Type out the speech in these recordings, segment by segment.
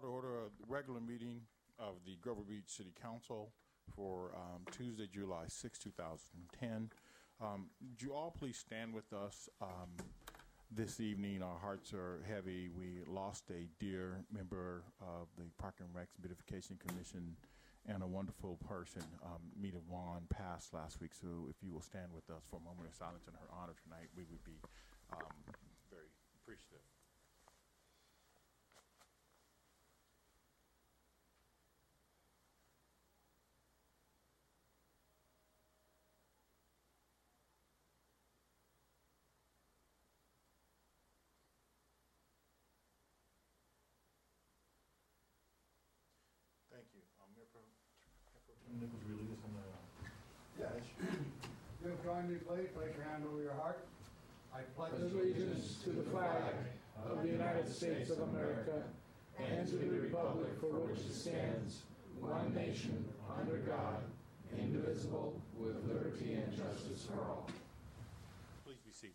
to order a regular meeting of the Grover Beach City Council for Tuesday, July 6, 2010. Would you all please stand with us this evening? Our hearts are heavy. We lost a dear member of the Park and Rec Beautification Commission and a wonderful person. Mita Vaughn passed last week, so if you will stand with us for a moment of silence in her honor tonight, we would be very appreciative. Thank you. Nichols, will you lead us in the... Yes. You'll join me, please. Place your hand over your heart. I pledge allegiance to the flag of the United States of America and to the republic for which it stands, one nation, under God, indivisible, with liberty and justice for all. Please be seated.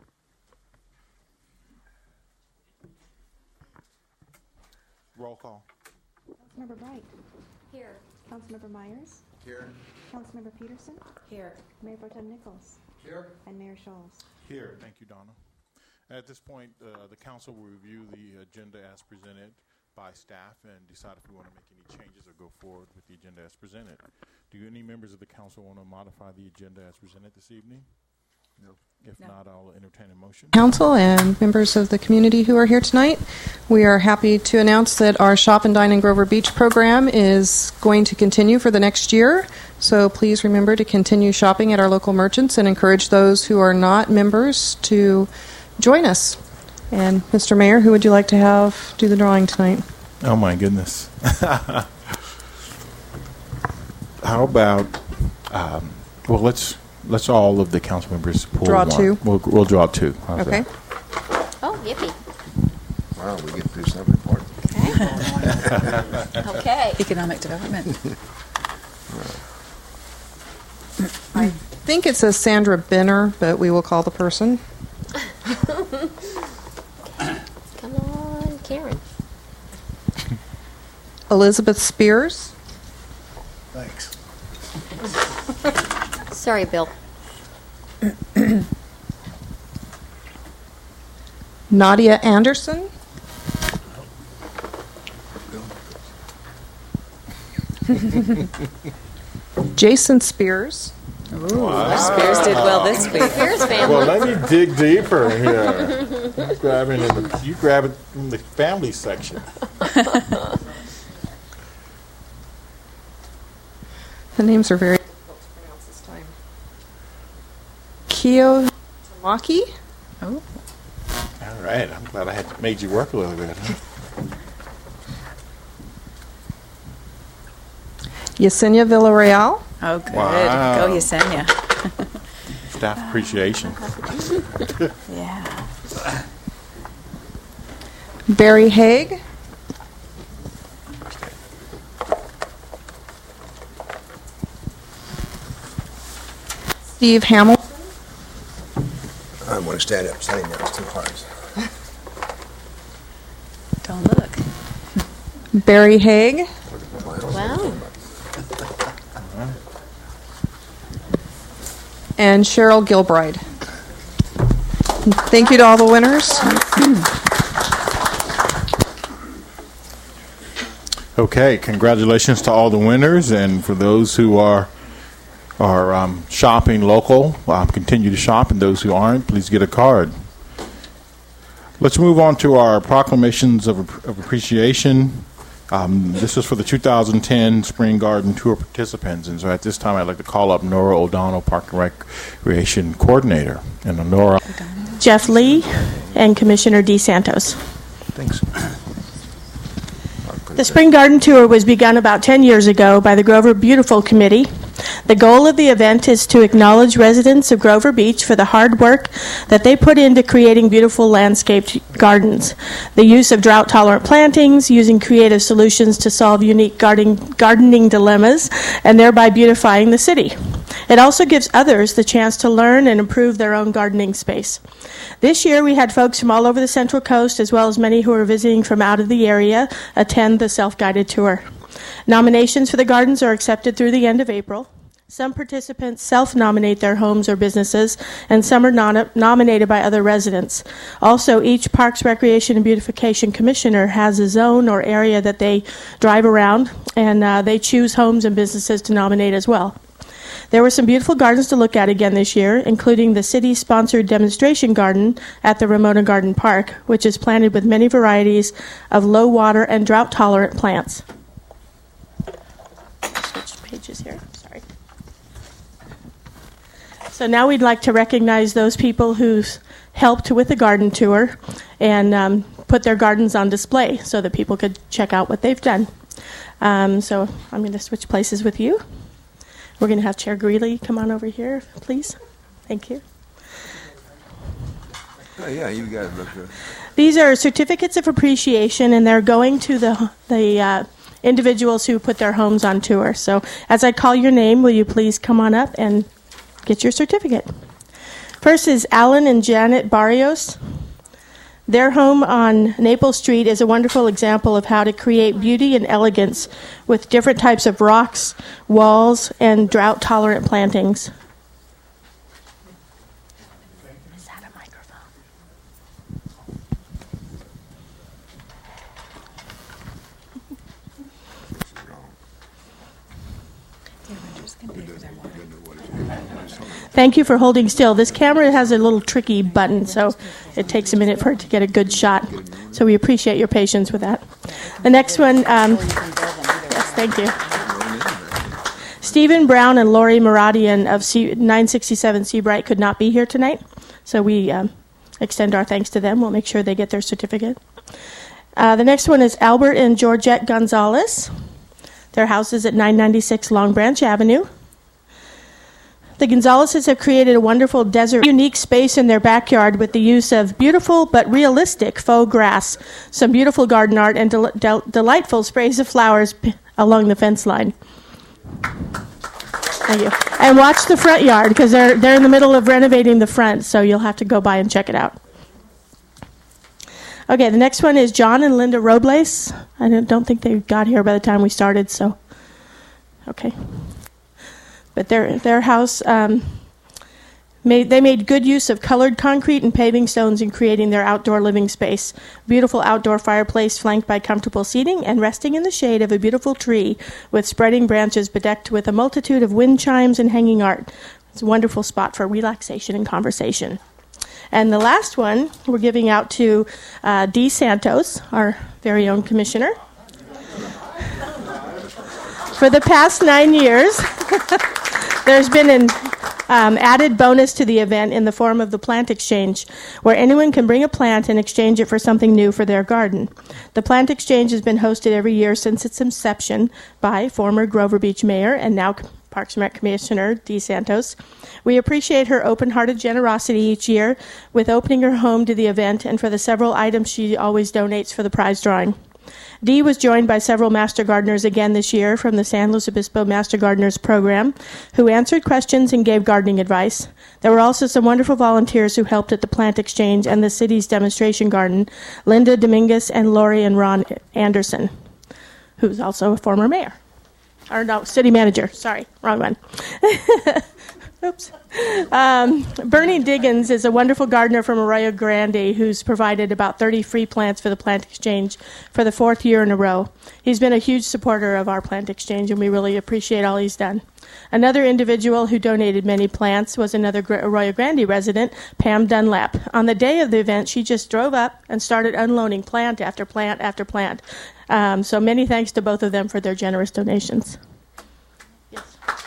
Roll call. Councilmember Bright. Here. Councilmember Myers. Here. Councilmember Peterson. Here. Mayor Pro Tem Nichols. Here. And Mayor Scholes. Here. Thank you, Donna. At this point, the council will review the agenda as presented by staff and decide if we want to make any changes or go forward with the agenda as presented. Do any members of the council want to modify the agenda as presented this evening? No. If not, I'll entertain a motion. Council and members of the community who are here tonight, we are happy to announce that our Shop and Dine in Grover Beach program is going to continue for the next year. So please remember to continue shopping at our local merchants and encourage those who are not members to join us. And Mr. Mayor, who would you like to have do the drawing tonight? Oh my goodness. How about, well, let's all of the council members pull Draw one. two? We'll draw two. How's Okay. that? Oh, yippee. Wow, we get to do something important. Okay. Economic development. I think it says Sandra Benner, but we will call the person. Come on, Karen. Elizabeth Spears. Thanks. Sorry, Bill. Nadia Anderson. Jason Spears. Ooh, Spears did well this week. Spears family. Well, let me dig deeper here. You grab it from the family section. The names are very difficult to pronounce this time. Keo Tamaki. Oh, All right. I'm glad I had made you work a little bit. Huh? Yesenia Villarreal. oh, good. Wow. Go Yesenia. Staff appreciation. Yeah. Barry Haig. Steve Hamilton. I want to stand up. Standing there is too hard. Don't look. Barry Haig. Wow. And Cheryl Gilbride. Thank you to all the winners. Okay, congratulations to all the winners, and for those who are shopping local, continue to shop, and those who aren't, please get a card. Let's move on to our proclamations of appreciation. This is for the 2010 Spring Garden Tour participants, and so at this time I'd like to call up Nora O'Donnell, Park and Recreation Coordinator. And Nora. Jeff Lee and Commissioner DeSantos. Thanks. The Spring Garden Tour was begun about 10 years ago by the Grover Beautiful Committee. The goal of the event is to acknowledge residents of Grover Beach for the hard work that they put into creating beautiful landscaped gardens. The use of drought-tolerant plantings, using creative solutions to solve unique gardening dilemmas, and thereby beautifying the city. It also gives others the chance to learn and improve their own gardening space. This year we had folks from all over the Central Coast, as well as many who are visiting from out of the area, attend the self-guided tour. Nominations for the gardens are accepted through the end of April. Some participants self-nominate their homes or businesses, and some are nominated by other residents. Also, each Parks, Recreation, and Beautification Commissioner has a zone or area that they drive around, and they choose homes and businesses to nominate as well. There were some beautiful gardens to look at again this year, including the city-sponsored demonstration garden at the Ramona Garden Park, which is planted with many varieties of low-water and drought-tolerant plants. Switch pages here. Sorry. So now we'd like to recognize those people who've helped with the garden tour and put their gardens on display so that people could check out what they've done. So I'm going to switch places with you. We're going to have Chair Greeley come on over here, please. Thank you. Oh, yeah, you guys look good. These are certificates of appreciation, and they're going to the individuals who put their homes on tour. So as I call your name, will you please come on up and get your certificate? First is Alan and Janet Barrios. Their home on Naples Street is a wonderful example of how to create beauty and elegance with different types of rocks, walls, and drought-tolerant plantings. Is that a microphone? Thank you for holding still. This camera has a little tricky button, so it takes a minute for it to get a good shot. So we appreciate your patience with that. The next one, yes, thank you. Stephen Brown and Lori Maradian of 967 Seabright could not be here tonight, so we extend our thanks to them. We'll make sure they get their certificate. The next one is Albert and Georgette Gonzalez. Their house is at 996 Long Branch Avenue. The Gonzaleses have created a wonderful desert, unique space in their backyard with the use of beautiful but realistic faux grass, some beautiful garden art, and delightful sprays of flowers along the fence line. Thank you. And watch the front yard, because they're in the middle of renovating the front, so you'll have to go by and check it out. Okay, the next one is John and Linda Robles. I don't think they got here by the time we started, so okay. But their house, they made good use of colored concrete and paving stones in creating their outdoor living space. Beautiful outdoor fireplace flanked by comfortable seating and resting in the shade of a beautiful tree with spreading branches bedecked with a multitude of wind chimes and hanging art. It's a wonderful spot for relaxation and conversation. And the last one we're giving out to Dee Santos, our very own commissioner. For the past 9 years, there's been an added bonus to the event in the form of the plant exchange, where anyone can bring a plant and exchange it for something new for their garden. The plant exchange has been hosted every year since its inception by former Grover Beach Mayor and now Parks and Rec Commissioner Dee Santos. We appreciate her open-hearted generosity each year with opening her home to the event and for the several items she always donates for the prize drawing. Dee was joined by several Master Gardeners again this year from the San Luis Obispo Master Gardeners program, who answered questions and gave gardening advice. There were also some wonderful volunteers who helped at the plant exchange and the city's demonstration garden, Linda Dominguez and Lori and Ron Anderson, who's also a former mayor. Or no, city manager. Sorry, wrong one. Oops. Bernie Diggins is a wonderful gardener from Arroyo Grande who's provided about 30 free plants for the plant exchange for the 4th year in a row. He's been a huge supporter of our plant exchange, and we really appreciate all he's done. Another individual who donated many plants was another Arroyo Grande resident, Pam Dunlap. On the day of the event, she just drove up and started unloading plant after plant after plant. So many thanks to both of them for their generous donations. Yes.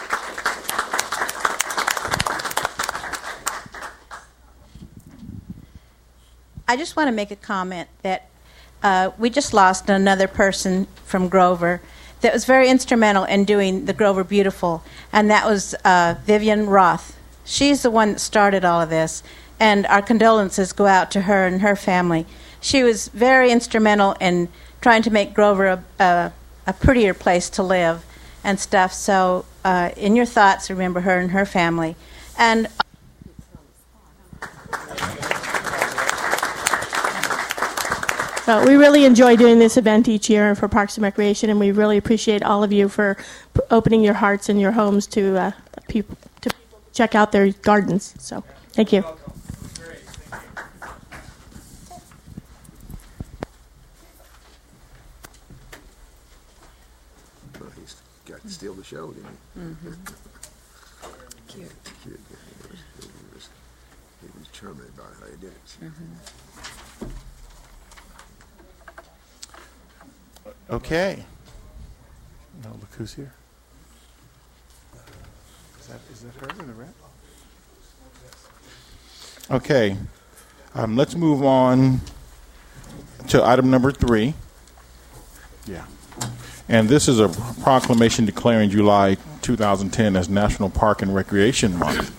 I just want to make a comment that we just lost another person from Grover that was very instrumental in doing the Grover Beautiful, and that was Vivian Roth. She's the one that started all of this, and our condolences go out to her and her family. She was very instrumental in trying to make Grover a prettier place to live and stuff. So in your thoughts, remember her and her family. And we really enjoy doing this event each year for Parks and Recreation, and we really appreciate all of you for opening your hearts and your homes to people to check out their gardens. So, thank you. Well, he's got to steal the show, didn't he? Mm-hmm. Cute. He was charming about how he did it. Mm-hmm. Okay. No, look who's here. Is that her in the red? Okay. Let's move on to item number 3. Yeah. And this is a proclamation declaring July 2010 as National Park and Recreation Month.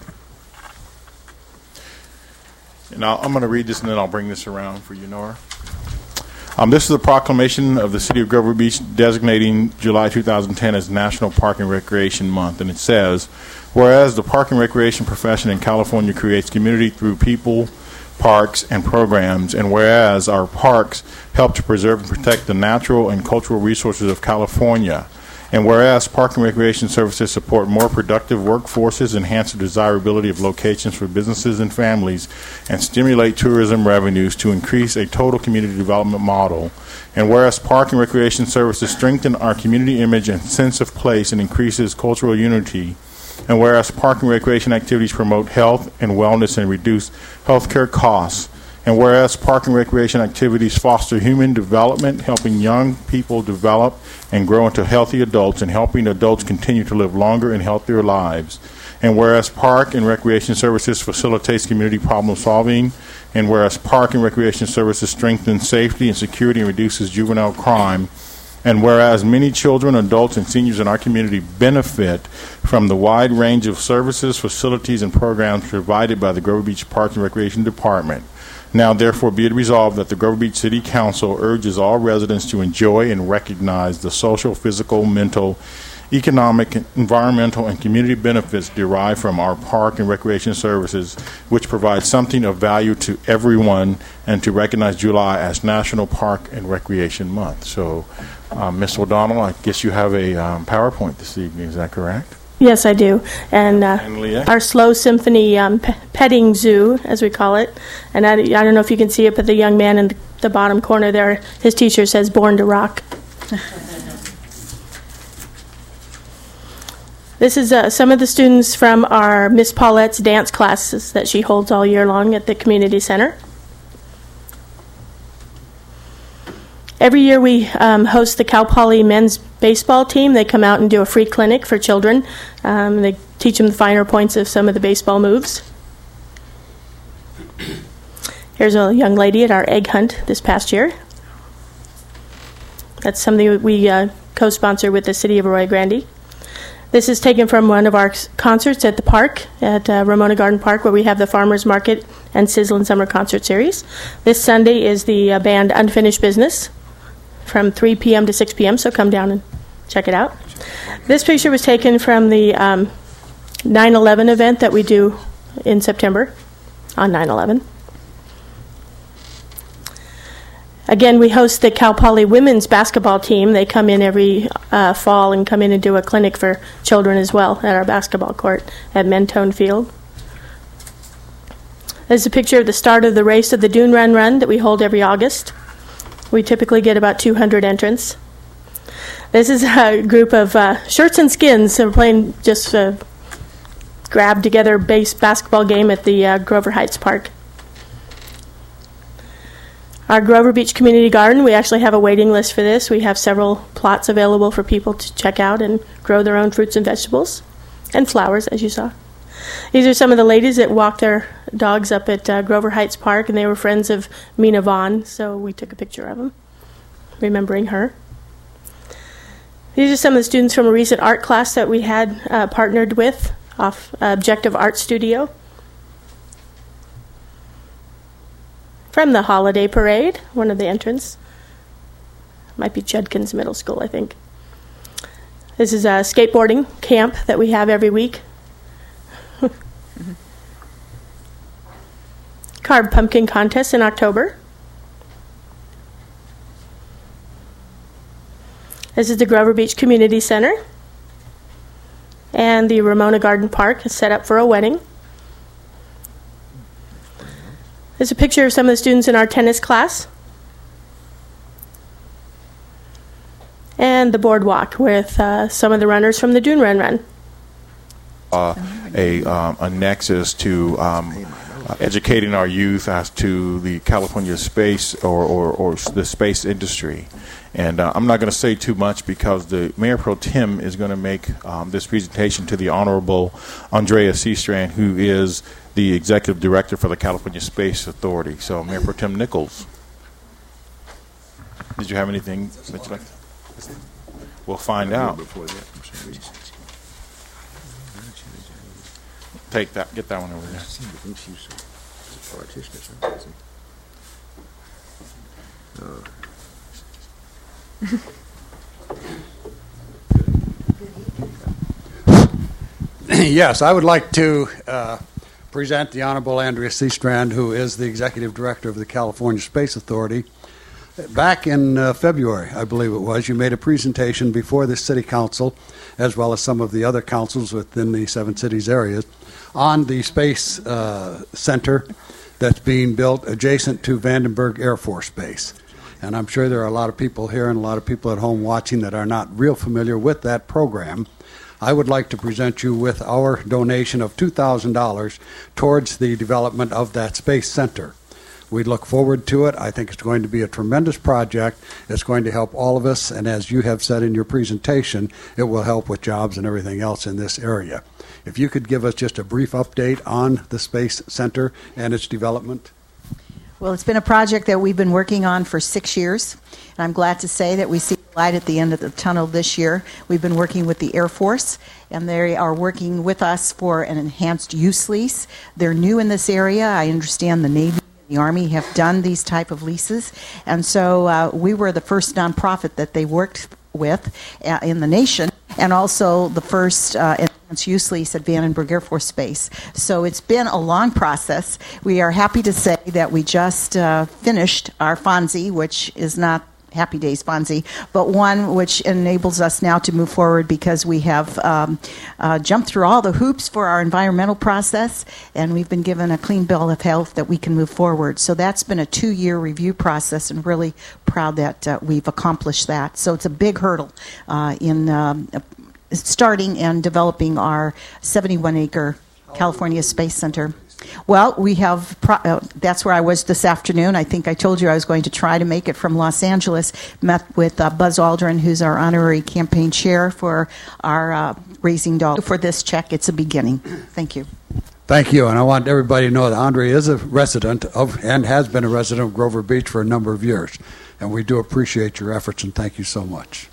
And I'm going to read this and then I'll bring this around for you, Nora. This is a proclamation of the City of Grover Beach designating July 2010 as National Park and Recreation Month. And it says, whereas the park and recreation profession in California creates community through people, parks, and programs, and whereas our parks help to preserve and protect the natural and cultural resources of California, and whereas park and recreation services support more productive workforces, enhance the desirability of locations for businesses and families, and stimulate tourism revenues to increase a total community development model, and whereas park and recreation services strengthen our community image and sense of place and increases cultural unity, and whereas park and recreation activities promote health and wellness and reduce healthcare costs, and whereas park and recreation activities foster human development, helping young people develop and grow into healthy adults and helping adults continue to live longer and healthier lives, and whereas park and recreation services facilitates community problem solving, and whereas park and recreation services strengthen safety and security and reduces juvenile crime, and whereas many children, adults, and seniors in our community benefit from the wide range of services, facilities, and programs provided by the Grover Beach Parks and Recreation Department. Now, therefore, be it resolved that the Grover Beach City Council urges all residents to enjoy and recognize the social, physical, mental, economic, environmental, and community benefits derived from our park and recreation services, which provide something of value to everyone, and to recognize July as National Park and Recreation Month. So, Ms. O'Donnell, I guess you have a PowerPoint this evening. Is that correct? Yes, I do. And Leah? our slow symphony petting zoo, as we call it. And I don't know if you can see it, but the young man in the bottom corner there, his T-shirt says "Born to Rock." This is some of the students from our Miss Paulette's dance classes that she holds all year long at the community center. Every year we host the Cal Poly men's baseball team. They come out and do a free clinic for children. They teach them the finer points of some of the baseball moves. Here's a young lady at our egg hunt this past year. That's something we co-sponsor with the City of Arroyo Grande. This is taken from one of our concerts at the park, at Ramona Garden Park, where we have the Farmers Market and Sizzlin' Summer Concert Series. This Sunday is the band Unfinished Business from 3 p.m. to 6 p.m., so come down and check it out. This picture was taken from the 9/11 event that we do in September on 9/11. Again, we host the Cal Poly women's basketball team. They come in every fall and come in and do a clinic for children as well at our basketball court at Mentone Field. There's a picture of the start of the race of the Dune Run that we hold every August. We typically get about 200 entrants. This is a group of shirts and skins. So we're playing just a grab together base basketball game at the Grover Heights Park. Our Grover Beach Community Garden, we actually have a waiting list for this. We have several plots available for people to check out and grow their own fruits and vegetables and flowers, as you saw. These are some of the ladies that walk their dogs up at Grover Heights Park, and they were friends of Mina Vaughn, so we took a picture of them, remembering her. These are some of the students from a recent art class that we had partnered with off Objective Art Studio. From the holiday parade, one of the entrants. Might be Judkins Middle School, I think. This is a skateboarding camp that we have every week. Carved pumpkin contest in October. This is the Grover Beach Community Center. And the Ramona Garden Park is set up for a wedding. There's a picture of some of the students in our tennis class. And the boardwalk with some of the runners from the Dune Run. A nexus to educating our youth as to the California space or the space industry. And I'm not going to say too much because the Mayor Pro Tem is going to make this presentation to the Honorable Andrea Seastrand, who is the Executive Director for the California Space Authority. So, Mayor Pro Tem Nichols, did you have anything that you'd like to? We'll find out. Take that. Get that one over there. Yes, I would like to present the Honorable Andrea Seastrand, who is the Executive Director of the California Space Authority. Back in February, I believe it was, you made a presentation before the City Council, as well as some of the other councils within the Seven Cities areas, on the Space Center that's being built adjacent to Vandenberg Air Force Base. And I'm sure there are a lot of people here and a lot of people at home watching that are not real familiar with that program. I would like to present you with our donation of $2,000 towards the development of that Space Center. We look forward to it. I think it's going to be a tremendous project. It's going to help all of us, and as you have said in your presentation, it will help with jobs and everything else in this area. If you could give us just a brief update on the Space Center and its development. Well, it's been a project that we've been working on for 6 years, and I'm glad to say that we see the light at the end of the tunnel this year. We've been working with the Air Force, and they are working with us for an enhanced use lease. They're new in this area. I understand the Navy the Army have done these type of leases, and so we were the first nonprofit that they worked with in the nation, and also the first enhanced use lease at Vandenberg Air Force Base. So it's been a long process. We are happy to say that we just finished our FONSI, which is not Happy Days FONSI, but one which enables us now to move forward because we have jumped through all the hoops for our environmental process, and we've been given a clean bill of health that we can move forward. So that's been a 2-year review process, and really proud that we've accomplished that. So it's a big hurdle in starting and developing our 71-acre California Space Center. Well, we have, that's where I was this afternoon. I think I told you I was going to try to make it from Los Angeles. Met with Buzz Aldrin, who's our honorary campaign chair for our Raising Dollars. For this check, it's a beginning. Thank you. Thank you, and I want everybody to know that Andre is a resident of, and has been a resident of Grover Beach for a number of years. And we do appreciate your efforts, and thank you so much.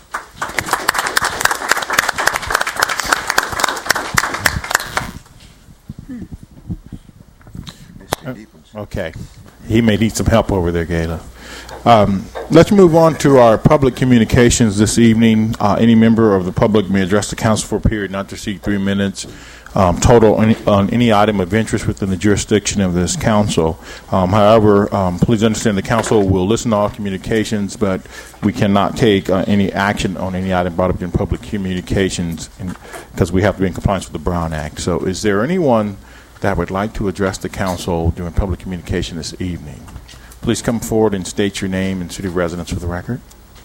Okay. He may need some help over there, Gayla. Let's move on to our public communications this evening. Any member of the public may address the council for a period not to exceed 3 minutes total on any item of interest within the jurisdiction of this council. However, please understand the council will listen to all communications, but we cannot take any action on any item brought up in public communications because we have to be in compliance with the Brown Act. So is there anyone that would like to address the council during public communication this evening? Please come forward and state your name and city of residence for the record.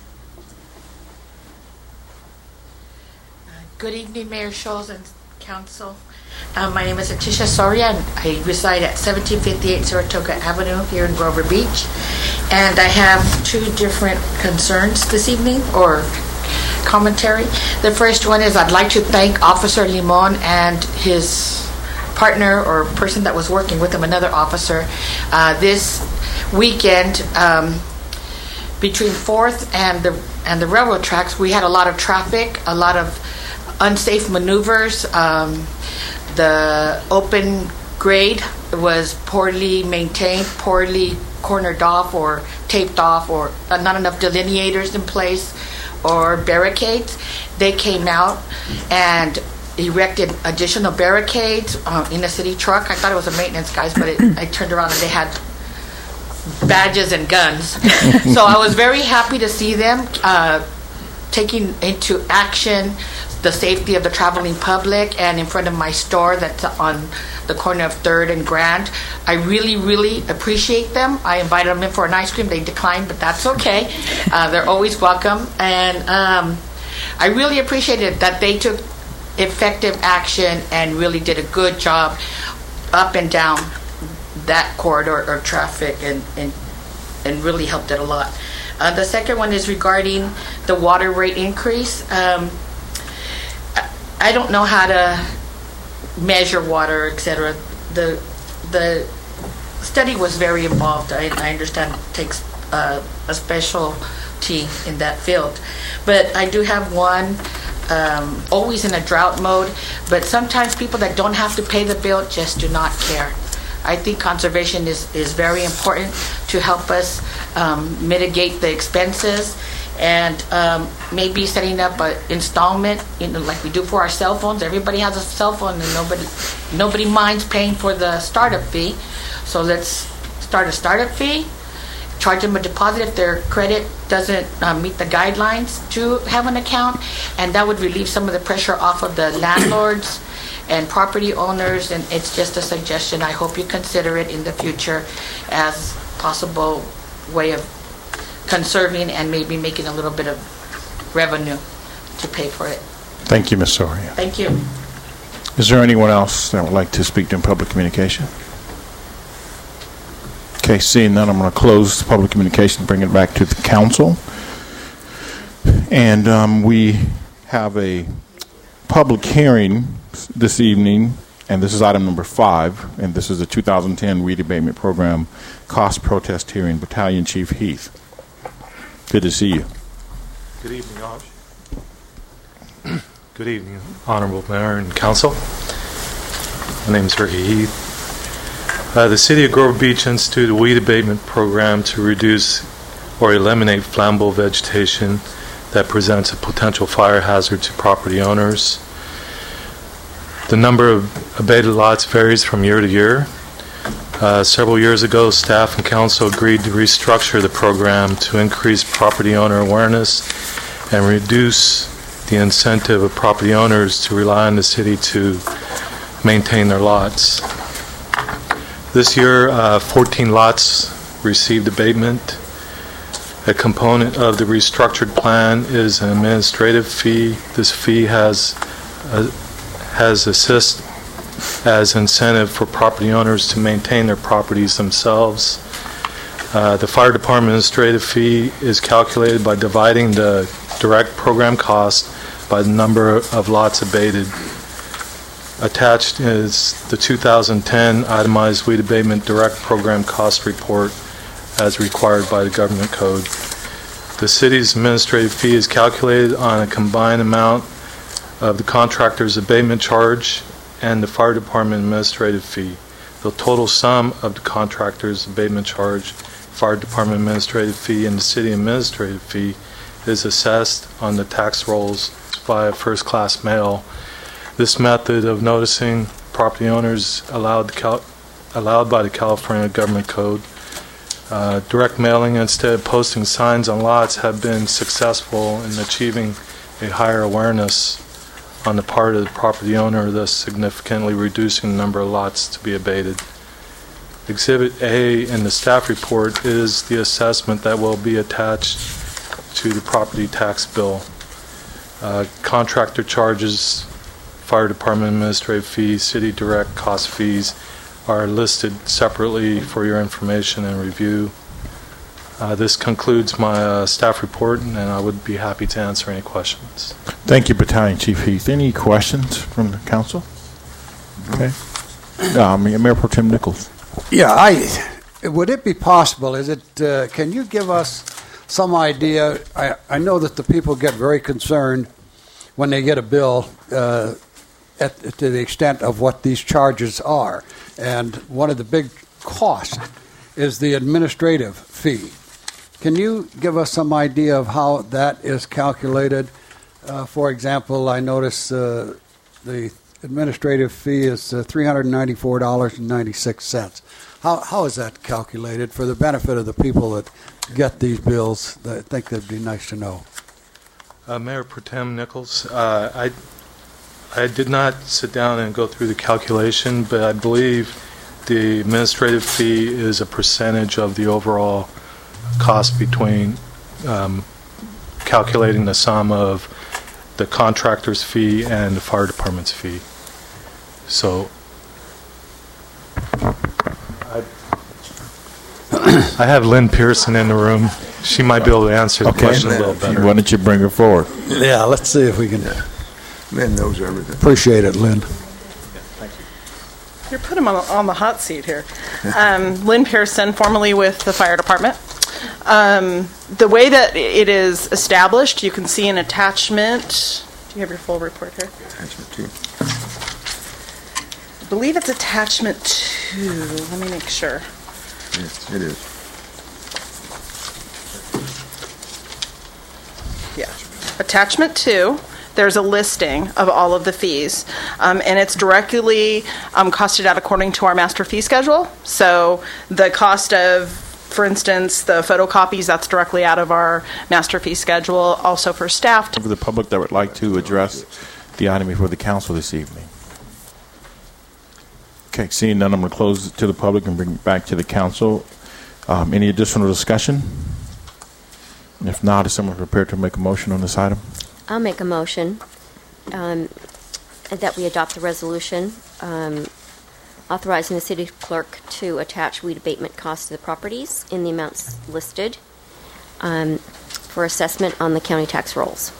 Good evening, Mayor Scholes and council. My name is Atisha Soria, and I reside at 1758 Saratoga Avenue here in Grover Beach. And I have 2 different concerns this evening, or commentary. The first one is I'd like to thank Officer Limon and his partner or person that was working with him, another officer. This weekend, between 4th and the railroad tracks, we had a lot of traffic, a lot of unsafe maneuvers. The open grade was poorly maintained, poorly cornered off or taped off, or not enough delineators in place or barricades. They came out and erected additional barricades in a city truck. I thought it was a maintenance guys, but I turned around and they had badges and guns. So I was very happy to see them taking into action the safety of the traveling public, and in front of my store that's on the corner of 3rd and Grand. I really, really appreciate them. I invited them in for an ice cream. They declined, but that's okay. They're always welcome. And I really appreciated that they took effective action and really did a good job up and down that corridor of traffic, and really helped it a lot. The second one is regarding the water rate increase. I don't know how to measure water, etc. The study was very involved. I understand it takes a specialty in that field. But I do have one, always in a drought mode, but sometimes people that don't have to pay the bill just do not care. I think conservation is very important to help us mitigate the expenses, and maybe setting up an installment, like we do for our cell phones. Everybody has a cell phone, and nobody minds paying for the startup fee. So let's start a startup fee, charge them a deposit if their credit doesn't meet the guidelines to have an account, and that would relieve some of the pressure off of the landlords and property owners. And it's just a suggestion. I hope you consider it in the future as possible way of conserving and maybe making a little bit of revenue to pay for it. Thank you, Ms. Soria. Thank you. Is there anyone else that would like to speak in public communication? Okay, seeing none, I'm going to close public communication, bring it back to the council. And we have a public hearing this evening, and this is item number 5, and this is the 2010 Weed Abatement Program Cost Protest Hearing. Battalion Chief Heath. Good to see you. Good evening, Good evening, Honorable Mayor and Council. My name is Ricky Heath. The City of Grover Beach instituted a weed abatement program to reduce or eliminate flammable vegetation that presents a potential fire hazard to property owners. The number of abated lots varies from year to year. Several years ago, staff and council agreed to restructure the program to increase property owner awareness and reduce the incentive of property owners to rely on the city to maintain their lots. This year, 14 lots received abatement. A component of the restructured plan is an administrative fee. This fee has assist as incentive for property owners to maintain their properties themselves. The fire department administrative fee is calculated by dividing the direct program cost by the number of lots abated. Attached is the 2010 itemized weed abatement direct program cost report as required by the government code. The city's administrative fee is calculated on a combined amount of the contractor's abatement charge and the fire department administrative fee. The total sum of the contractor's abatement charge, fire department administrative fee, and the city administrative fee is assessed on the tax rolls via first-class mail. This method of noticing property owners allowed by the California Government Code. Direct mailing instead of posting signs on lots have been successful in achieving a higher awareness on the part of the property owner, thus significantly reducing the number of lots to be abated. Exhibit A in the staff report is the assessment that will be attached to the property tax bill. Contractor charges, fire department administrative fees, city direct cost fees are listed separately for your information and review. This concludes my staff report, and I would be happy to answer any questions. Thank you, Battalion Chief Heath. Any questions from the council? Okay. Mayor Pro Tem Nichols. Yeah, would it be possible, can you give us some idea. I know that the people get very concerned when they get a bill to the extent of what these charges are. And one of the big costs is the administrative fee. Can you give us some idea of how that is calculated? For example, I notice the administrative fee is $394.96. How is that calculated for the benefit of the people that get these bills? I think that'd be nice to know. Mayor Pro Tem Nichols, I did not sit down and go through the calculation, but I believe the administrative fee is a percentage of the overall cost between calculating the sum of the contractor's fee and the fire department's fee. So I have Lynn Pearson in the room. She might be able to answer the question a little better. Why don't you bring her forward? Yeah, let's see if we can. Lynn knows everything. Appreciate it, Lynn. You're putting him on the hot seat here. Lynn Pearson, formerly with the fire department. The way that it is established, you can see an attachment. Do you have your full report here? Attachment 2. I believe it's attachment 2. Let me make sure. Yes, it is. Yeah. Attachment 2. There's a listing of all of the fees, and it's directly costed out according to our master fee schedule. So the cost of, for instance, the photocopies, that's directly out of our master fee schedule, also for staff. For the public that would like to address the item before the council this evening. Okay, seeing none, I'm going to close it to the public and bring it back to the council. Any additional discussion? If not, is someone prepared to make a motion on this item? I'll make a motion that we adopt the resolution authorizing the city clerk to attach weed abatement costs to the properties in the amounts listed for assessment on the county tax rolls.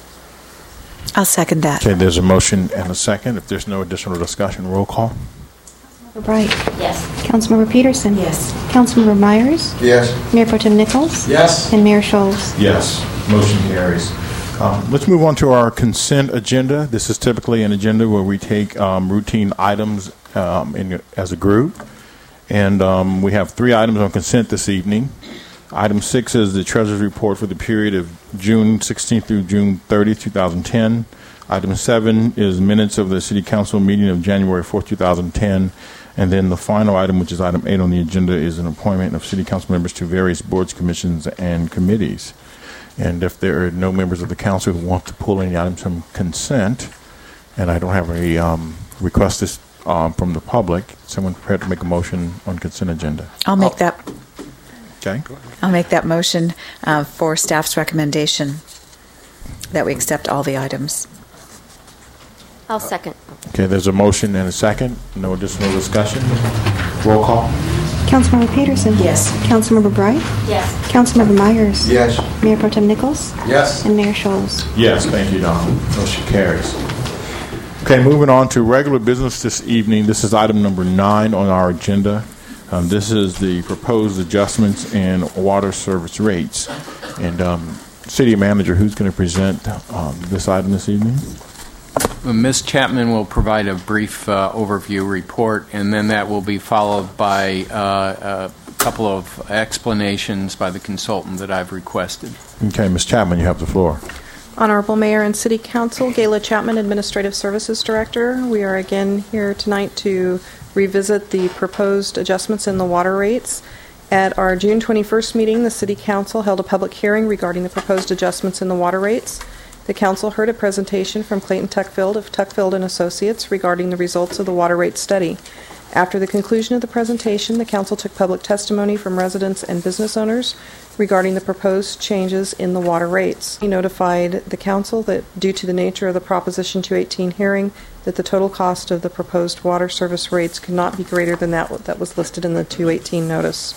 I'll second that. Okay, there's a motion and a second. If there's no additional discussion, roll call. Councilmember Bright. Yes. Councilmember Peterson. Yes. Councilmember Myers. Yes. Mayor Pro Tem Nichols. Yes. And Mayor Scholes. Yes. Motion carries. Let's move on to our consent agenda. This is typically an agenda where we take routine items as a group. And we have 3 items on consent this evening. Item 6 is the Treasurer's Report for the period of June 16th through June 30th, 2010. Item 7 is minutes of the City Council meeting of January 4th, 2010. And then the final item, which is item 8 on the agenda, is an appointment of City Council members to various boards, commissions, and committees. And if there are no members of the council who want to pull any items from consent, and I don't have any requests from the public, someone prepared to make a motion on consent agenda? I'll make that. Okay. I'll make that motion for staff's recommendation that we accept all the items. I'll second. Okay, there's a motion and a second. No additional discussion. Roll call. Councilmember Peterson. Yes. Councilmember Bright. Yes. Councilmember Myers. Yes. Mayor Pro Tem Nichols. Yes. And Mayor Scholes. Yes, thank you, Don. Motion carries. Okay, moving on to regular business this evening. This is item number 9 on our agenda. This is the proposed adjustments in water service rates. And City Manager, who's going to present this item this evening? Ms. Chapman will provide a brief overview report, and then that will be followed by a couple of explanations by the consultant that I've requested. Okay, Ms. Chapman, you have the floor. Honorable Mayor and City Council, Gayla Chapman, Administrative Services Director. We are again here tonight to revisit the proposed adjustments in the water rates. At our June 21st meeting, the City Council held a public hearing regarding the proposed adjustments in the water rates. The Council heard a presentation from Clayton Tuckfield of Tuckfield and Associates regarding the results of the water rate study. After the conclusion of the presentation, the Council took public testimony from residents and business owners regarding the proposed changes in the water rates. He notified the Council that due to the nature of the Proposition 218 hearing, that the total cost of the proposed water service rates could not be greater than that was listed in the 218 notice.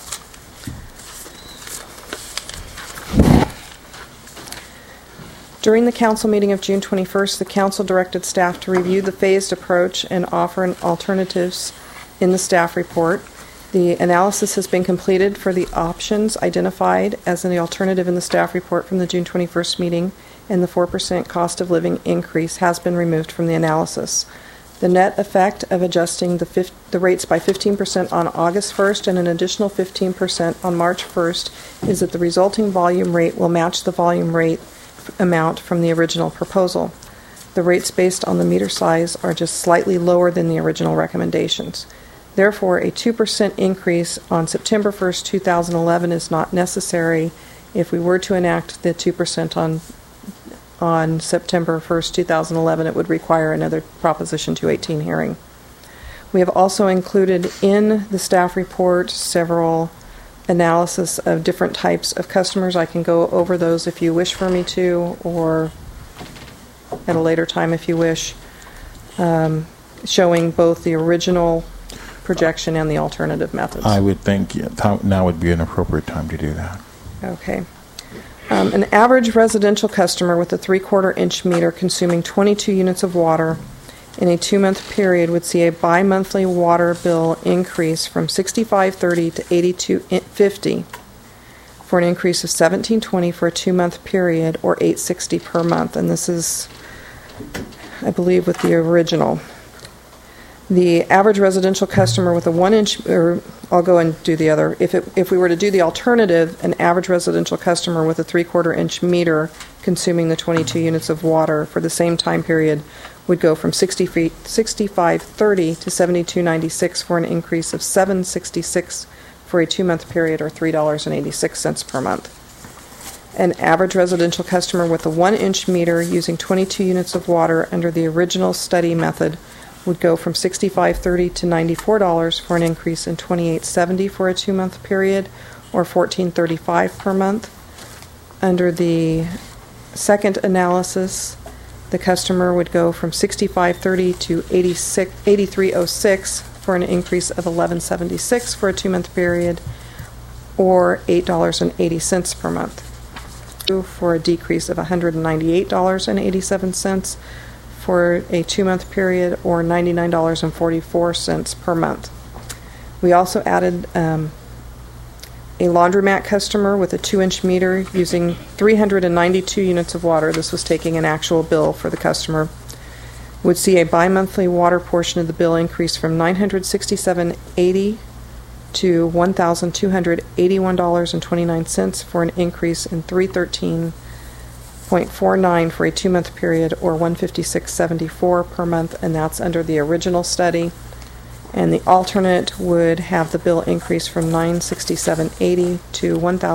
During the Council meeting of June 21st, the Council directed staff to review the phased approach and offer alternatives in the staff report. The analysis has been completed for the options identified as the alternative in the staff report from the June 21st meeting, and the 4% cost of living increase has been removed from the analysis. The net effect of adjusting the rates by 15% on August 1st and an additional 15% on March 1st is that the resulting volume rate will match the volume rate amount from the original proposal. The rates based on the meter size are just slightly lower than the original recommendations. Therefore, a 2% increase on September 1st, 2011 is not necessary. If we were to enact the 2% on September 1st, 2011, it would require another Proposition 218 hearing. We have also included in the staff report several analysis of different types of customers. I can go over those if you wish for me to, or at a later time if you wish, showing both the original projection and the alternative methods. I would think now would be an appropriate time to do that. Okay. An average residential customer with a 3/4 inch meter consuming 22 units of water in a 2-month period would see a bi-monthly water bill increase from $65.30 to $82.50 for an increase of $17.20 for a 2-month period, or $8.60 per month. And this is, I believe, with the original. The average residential customer with a 1-inch, or I'll go and do the other. If we were to do the alternative, an average residential customer with a 3/4 inch meter consuming the 22 units of water for the same time period would go from $65.30 to $72.96 for an increase of $7.66 for a 2-month period, or $3.86 per month. An average residential customer with a 1-inch meter using 22 units of water under the original study method would go from $65.30 to $94 for an increase in $28.70 for a 2-month period, or $14.35 per month. Under the second analysis, the customer would go from $65.30 to $83.06 for an increase of $11.76 for a 2-month period, or $8.80 per month, for a decrease of $198.87 for a 2-month period, or $99.44 per month. We also added a laundromat customer with a 2-inch meter using 392 units of water. This was taking an actual bill for the customer. Would see a bi-monthly water portion of the bill increase from $967.80 to $1,281.29 for an increase in $313.49 for a 2-month period, or $156.74 per month, and that's under the original study. And the alternate would have the bill increase from $967.80 to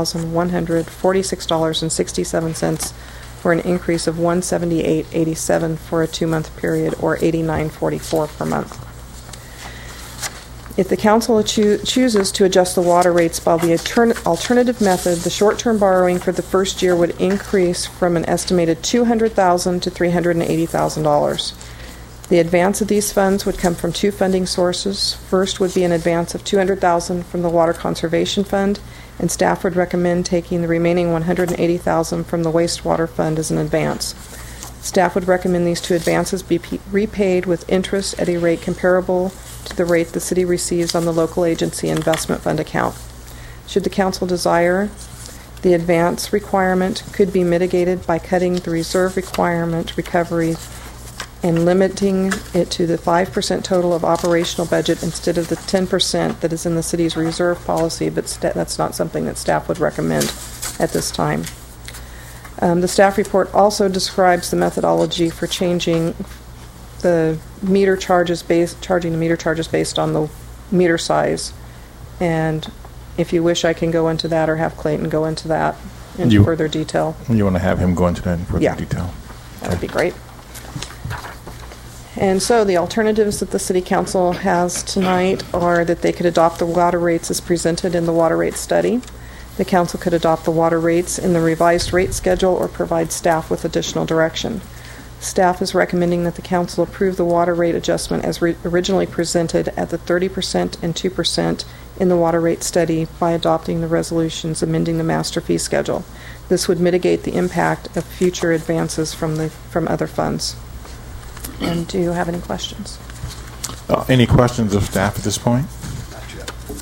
$1,146.67 for an increase of $178.87 for a 2-month period, or $89.44 per month. If the council chooses to adjust the water rates by the alternative method, the short-term borrowing for the first year would increase from an estimated $200,000 to $380,000. The advance of these funds would come from 2 funding sources. First would be an advance of $200,000 from the Water Conservation Fund, and staff would recommend taking the remaining $180,000 from the Wastewater Fund as an advance. Staff would recommend these 2 advances be repaid with interest at a rate comparable to the rate the city receives on the local agency investment fund account. Should the council desire, the advance requirement could be mitigated by cutting the reserve requirement recovery and limiting it to the 5% total of operational budget instead of the 10% that is in the city's reserve policy, but that's not something that staff would recommend at this time. The staff report also describes the methodology for changing the meter charges charging the meter charges based on the meter size, and if you wish, I can go into that, or have Clayton go into that in further detail. You want to have him go into that in further detail? That would be great. And so the alternatives that the City Council has tonight are that they could adopt the water rates as presented in the water rate study. The Council could adopt the water rates in the revised rate schedule or provide staff with additional direction. Staff is recommending that the Council approve the water rate adjustment as originally presented at the 30% and 2% in the water rate study by adopting the resolutions amending the master fee schedule. This would mitigate the impact of future advances from other funds. And do you have any questions? Any questions of staff at this point?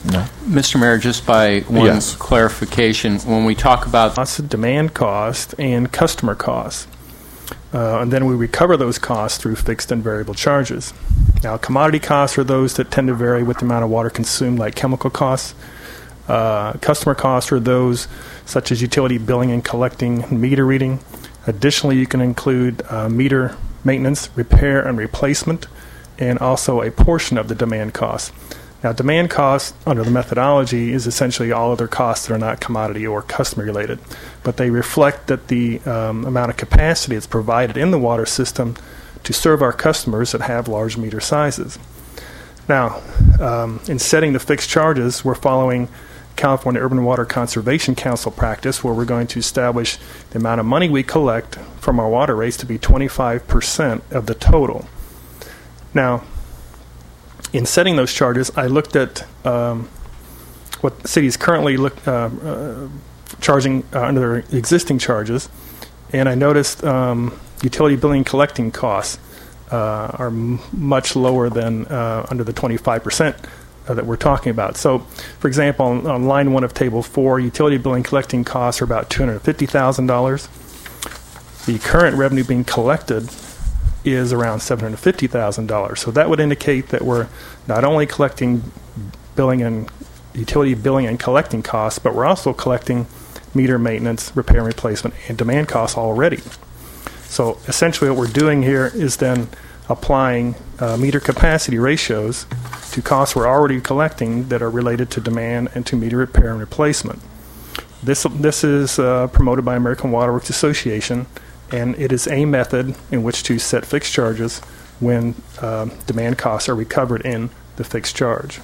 No. Mr. Mayor, just by one Yes. clarification, when we talk about Costs, demand cost, and customer costs. And then we recover those costs through fixed and variable charges. Now, commodity costs are those that tend to vary with the amount of water consumed, like chemical costs. Customer costs are those such as utility billing and collecting, and meter reading. Additionally, you can include meter maintenance, repair, and replacement, and also a portion of the demand costs. Now, demand costs under the methodology is essentially all other costs that are not commodity or customer related, but they reflect that the amount of capacity that's provided in the water system to serve our customers that have large meter sizes. Now, in setting the fixed charges, we're following California Urban Water Conservation Council practice, where we're going to establish the amount of money we collect from our water rates to be 25% of the total. Now, in setting those charges, I looked at what the city is currently charging under their existing charges, and I noticed utility billing and collecting costs are much lower than under the 25% that we're talking about. So, for example, on line 1 of Table 4, utility billing and collecting costs are about $250,000. The current revenue being collected is around $750,000. So that would indicate that we're not only collecting utility billing and collecting costs, but we're also collecting meter maintenance, repair and replacement, and demand costs already. So essentially what we're doing here is then applying meter capacity ratios to costs we're already collecting that are related to demand and to meter repair and replacement. This is promoted by American Water Works Association, and it is a method in which to set fixed charges when demand costs are recovered in the fixed charge.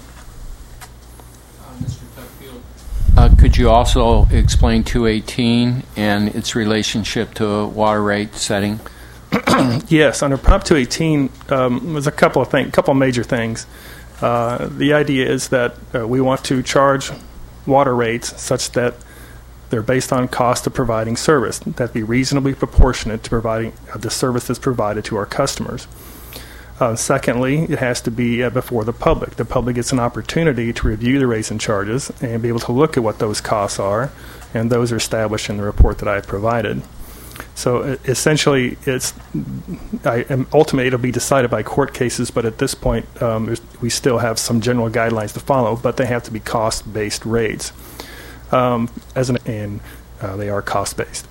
could you also explain 218 and its relationship to water rate setting? Yes, under Prop 218, there's a couple of major things. The idea is that we want to charge water rates such that they're based on cost of providing service, that be reasonably proportionate to providing the service that's provided to our customers. Secondly, it has to be before the public. The public gets an opportunity to review the rates and charges and be able to look at what those costs are, and those are established in the report that I provided. So essentially, ultimately it'll be decided by court cases, but at this point we still have some general guidelines to follow, but they have to be cost-based rates, and they are cost-based.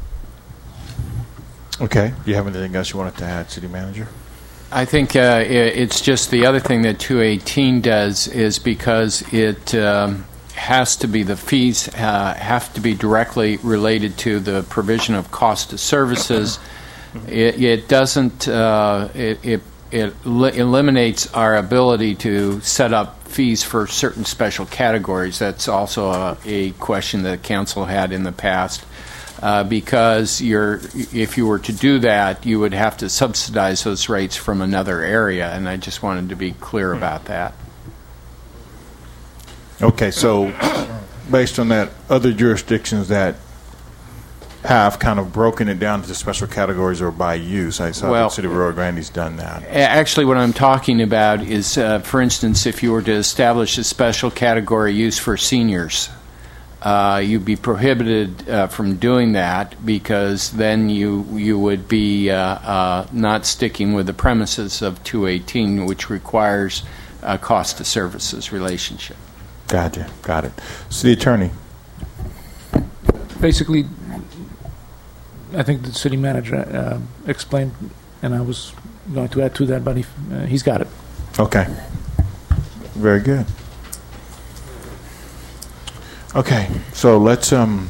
Okay. Do you have anything else you wanted to add, City Manager? I think it's just the other thing that 218 does is because it has to be, the fees have to be directly related to the provision of cost of services. It doesn't, it eliminates our ability to set up fees for certain special categories. That's also a question that council had in the past. Because if you were to do that, you would have to subsidize those rates from another area, and I just wanted to be clear about that. Okay, so based on that, other jurisdictions that have kind of broken it down into special categories or by use, I saw the City of Rio Grande's done that. Actually, what I'm talking about is, for instance, if you were to establish a special category use for seniors, you'd be prohibited from doing that because then you would be not sticking with the premises of 218, which requires a cost of services relationship. Gotcha. Got it. City Attorney. Basically, I think the City Manager explained, and I was going to add to that, but he's got it. Okay. Very good. Okay, so let's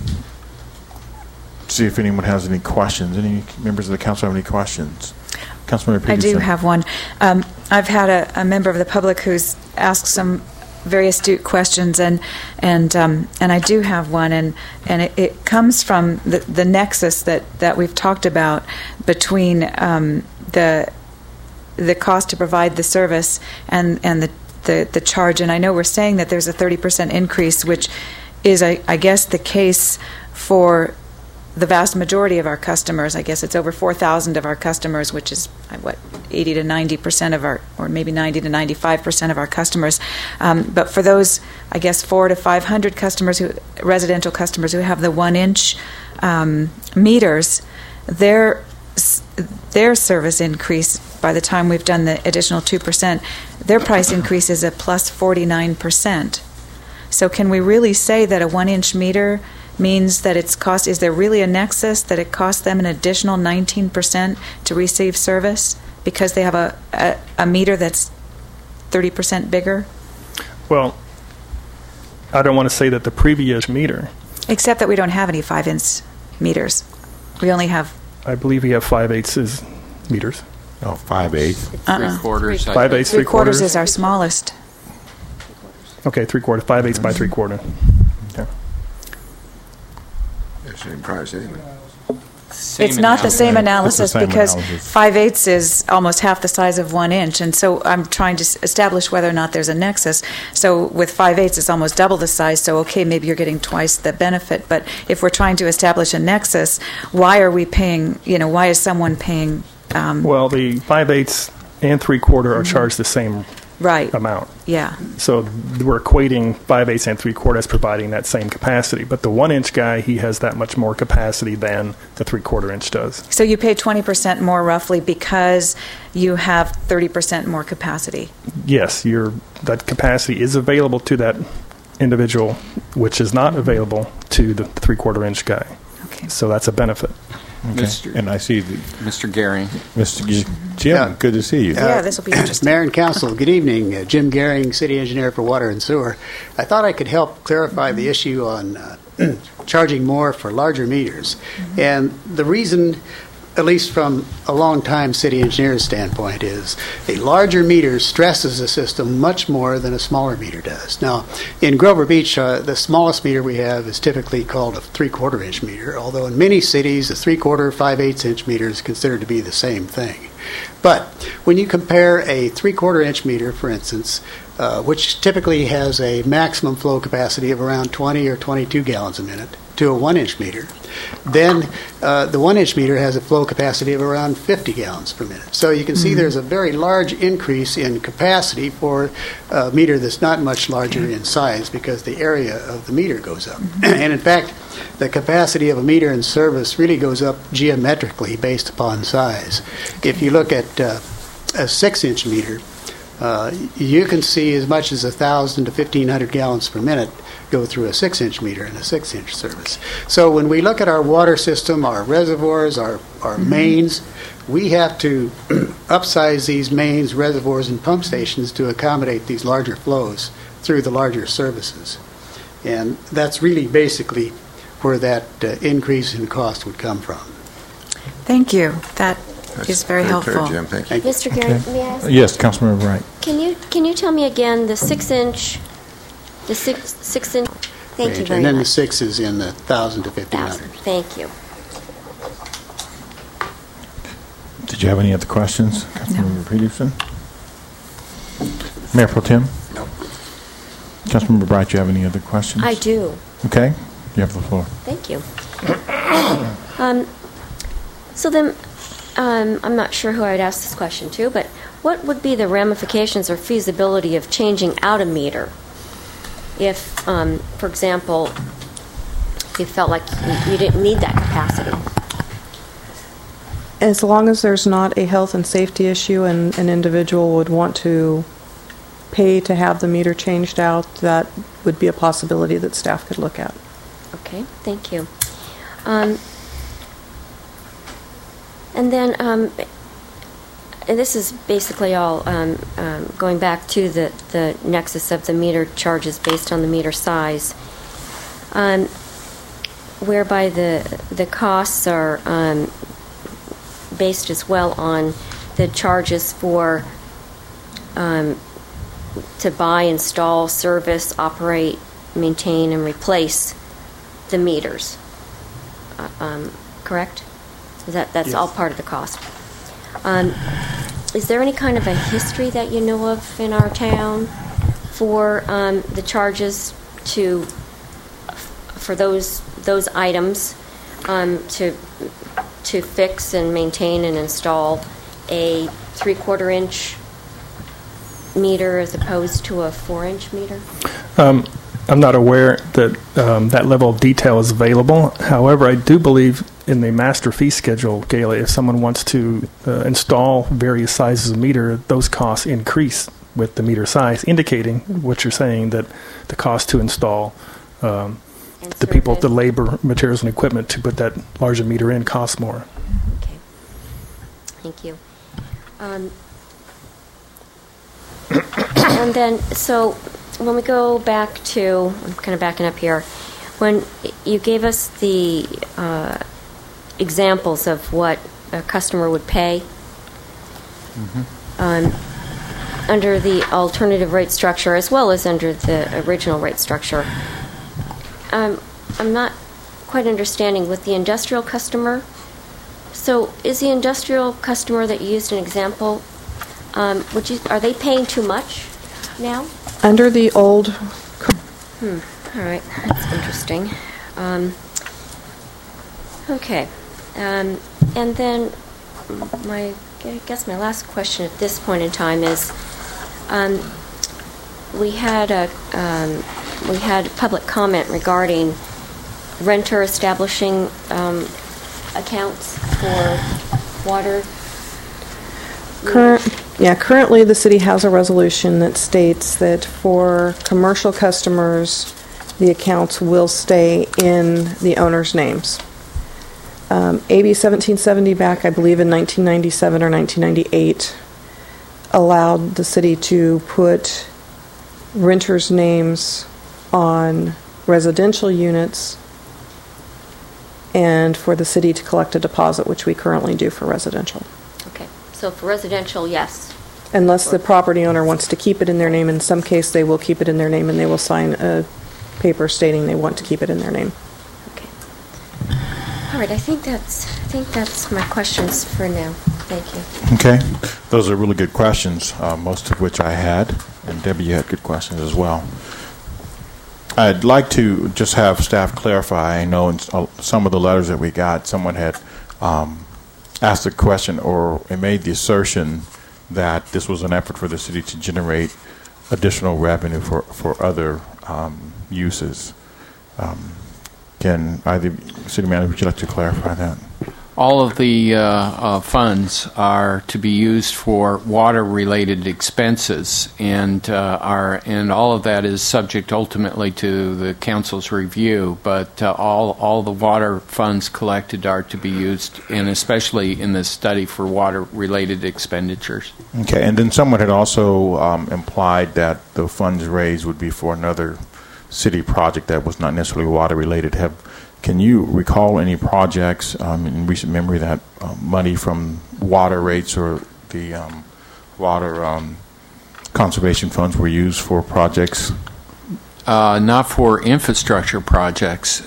see if anyone has any questions. Any members of the council have any questions? Councilmember Peterson. I do have one. I've had a member of the public who's asked some very astute questions, and I do have one, and it comes from the nexus that we've talked about between the cost to provide the service and the charge. And I know we're saying that there's a 30% increase, which is, I guess, the case for the vast majority of our customers. I guess it's over 4,000 of our customers, which is, 80 to 90% of our, or maybe 90 to 95% of our customers. But for those, I guess, 400 to 500 customers, residential customers who have the 1-inch meters, their service increase, by the time we've done the additional 2%, their price increase is a plus 49%. So can we really say that a 1-inch meter means that it's cost, is there really a nexus that it costs them an additional 19% to receive service because they have a meter that's 30% bigger? Well, I don't want to say that the previous meter. Except that we don't have any 5-inch meters. We only have... I believe we have 5/8 meters. Oh, 5/8. 3/4. 5/8, 3/4 is our smallest. Okay, 3/4, 5/8 by 3/4. Okay. Same price anyway. It's not the same analysis because 5/8 is almost half the size of 1 inch, and so I'm trying to establish whether or not there's a nexus. So with 5/8, it's almost double the size. So okay, maybe you're getting twice the benefit. But if we're trying to establish a nexus, why are we paying? Why is someone paying? Well, the 5/8 and 3/4 are charged the same amount. Yeah. So we're equating 5/8 and 3/4 as providing that same capacity. But the 1-inch guy, he has that much more capacity than the 3/4 inch does. So you pay 20% more roughly because you have 30% more capacity. Yes, that capacity is available to that individual, which is not available to the 3/4 inch guy. Okay. So that's a benefit. Okay. And I see Mr. Gehring. Jim, good to see you. Yeah, this will be interesting. Mayor and Council, good evening. Jim Gehring, City Engineer for Water and Sewer. I thought I could help clarify the issue on charging more for larger meters. Mm-hmm. And the reason, at least from a long-time city engineer's standpoint, is a larger meter stresses the system much more than a smaller meter does. Now, in Grover Beach, the smallest meter we have is typically called a 3/4 inch meter, although in many cities, a 3/4, 5/8 inch meter is considered to be the same thing. But when you compare a 3/4 inch meter, for instance, which typically has a maximum flow capacity of around 20 or 22 gallons a minute, to a 1-inch meter, then the 1-inch meter has a flow capacity of around 50 gallons per minute. So you can see there's a very large increase in capacity for a meter that's not much larger in size because the area of the meter goes up. And in fact, the capacity of a meter in service really goes up geometrically based upon size. If you look at a 6-inch meter, you can see as much as 1,000 to 1,500 gallons per minute go through a 6-inch meter in a 6-inch service. So when we look at our water system, our reservoirs, our mains, we have to upsize these mains, reservoirs, and pump stations to accommodate these larger flows through the larger services. And that's really basically where that increase in cost would come from. Thank you. That is very helpful. Clear, Jim. Thank you. Mr. Gehring, may I ask? Yes, Councilmember Wright. Can you tell me again the 6-inch? The six inch. Thank you very And then much. the 6 is in the 1,000 to 1,500. Thank you. Did you have any other questions, Councilmember Peterson? Mayor Pro Tem? No. Councilmember Bright, do you have any other questions? I do. Okay, you have the floor. Thank you. So then, I'm not sure who I'd ask this question to, but what would be the ramifications or feasibility of changing out a meter? If, for example, you felt like you didn't need that capacity? As long as there's not a health and safety issue and an individual would want to pay to have the meter changed out, that would be a possibility that staff could look at. Okay, thank you. And then, and this is basically all going back to the nexus of the meter charges based on the meter size, whereby the costs are based as well on the charges for to buy, install, service, operate, maintain, and replace the meters. Correct? That's Yes. all part of the cost. Is there any kind of a history that you know of in our town for the charges for those items to fix and maintain and install a 3/4 inch meter as opposed to a 4-inch meter? I'm not aware that that level of detail is available. However, I do believe in the master fee schedule, Gaila, if someone wants to install various sizes of meter, those costs increase with the meter size, indicating what you're saying, that the cost to install the people, the labor, materials, and equipment to put that larger meter in costs more. Okay. Thank you. And then, so when we go back to, I'm kind of backing up here, when you gave us the examples of what a customer would pay under the alternative rate structure as well as under the original rate structure, I'm not quite understanding with the industrial customer. So is the industrial customer that you used an example, are they paying too much now? Under the old... All right, that's interesting. Okay. And then I guess my last question at this point in time is, we had public comment regarding renter establishing accounts for water. Currently the city has a resolution that states that for commercial customers, the accounts will stay in the owner's names. AB 1770 back, I believe, in 1997 or 1998, allowed the city to put renters' names on residential units and for the city to collect a deposit, which we currently do for residential. Okay. So for residential, yes. Unless the property owner wants to keep it in their name. In some case, they will keep it in their name and they will sign a paper stating they want to keep it in their name. All right, I think that's my questions for now. Thank you. Okay. Those are really good questions, most of which I had, and Debbie, you had good questions as well. I'd like to just have staff clarify. I know in some of the letters that we got, someone had asked a question or made the assertion that this was an effort for the city to generate additional revenue for other uses. Can either city manager, would you like to clarify that? All of the funds are to be used for water-related expenses, and all of that is subject ultimately to the council's review. But all the water funds collected are to be used, and especially in this study, for water-related expenditures. Okay, and then someone had also implied that the funds raised would be for another city project that was not necessarily water-related. Can you recall any projects in recent memory that money from water rates or the water conservation funds were used for projects? Not for infrastructure projects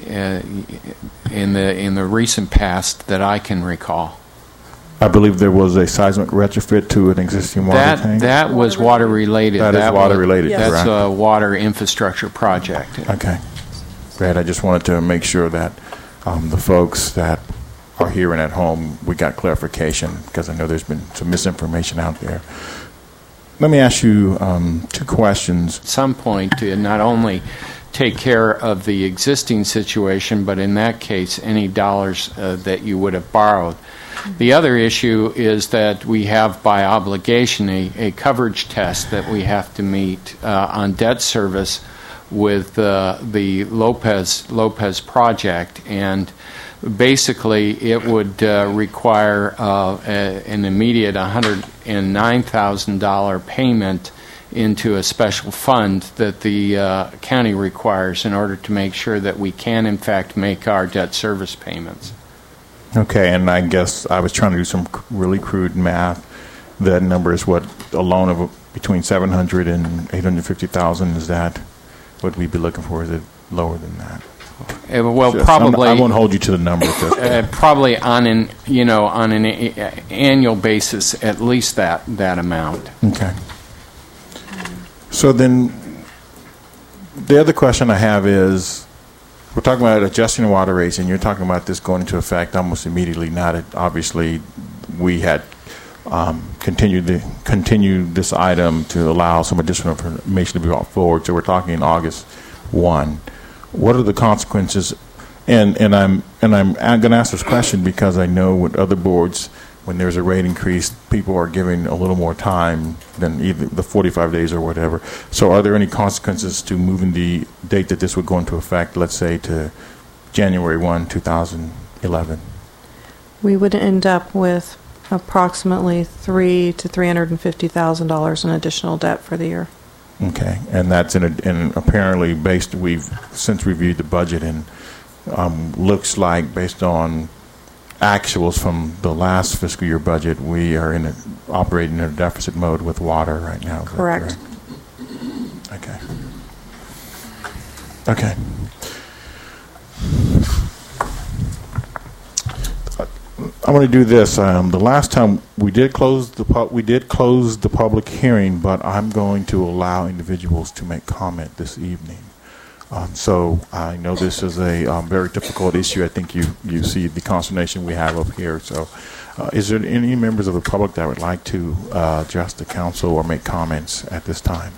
in the recent past that I can recall. I believe there was a seismic retrofit to an existing water tank. That was water related. That is water related. That's correct? a water infrastructure project. Okay. Great. I just wanted to make sure that the folks that are here and at home, we got clarification, because I know there's been some misinformation out there. Let me ask you two questions. At some point, to not only take care of the existing situation, but in that case, any dollars that you would have borrowed. The other issue is that we have, by obligation, a coverage test that we have to meet on debt service with the Lopez project, and basically it would require an immediate $109,000 payment into a special fund that the county requires in order to make sure that we can, in fact, make our debt service payments. Okay, and I guess I was trying to do some really crude math. That number is what, a loan of between $700,000 and $850,000. Is that what we'd be looking for? Is it lower than that? Well, probably. I won't hold you to the number. Probably on an annual basis, at least that amount. Okay. So then, the other question I have is, we're talking about adjusting water rates, and you're talking about this going into effect almost immediately. Obviously, we had continue this item to allow some additional information to be brought forward. So we're talking August 1. What are the consequences? And I'm going to ask this question because I know with other boards, when there's a rate increase, people are giving a little more time than either the 45 days or whatever. So are there any consequences to moving the date that this would go into effect, let's say, to January 1, 2011? We would end up with approximately $300,000 to $350,000 in additional debt for the year. Okay, and that's in apparently based. We've since reviewed the budget, and looks like based on actuals from the last fiscal year budget, we are operating in a deficit mode with water right now. Correct. Okay. Okay. I'm going to do this. The last time we did close the public hearing, but I'm going to allow individuals to make comment this evening. So I know this is a very difficult issue. I think you see the consternation we have up here. So is there any members of the public that would like to address the council or make comments at this time?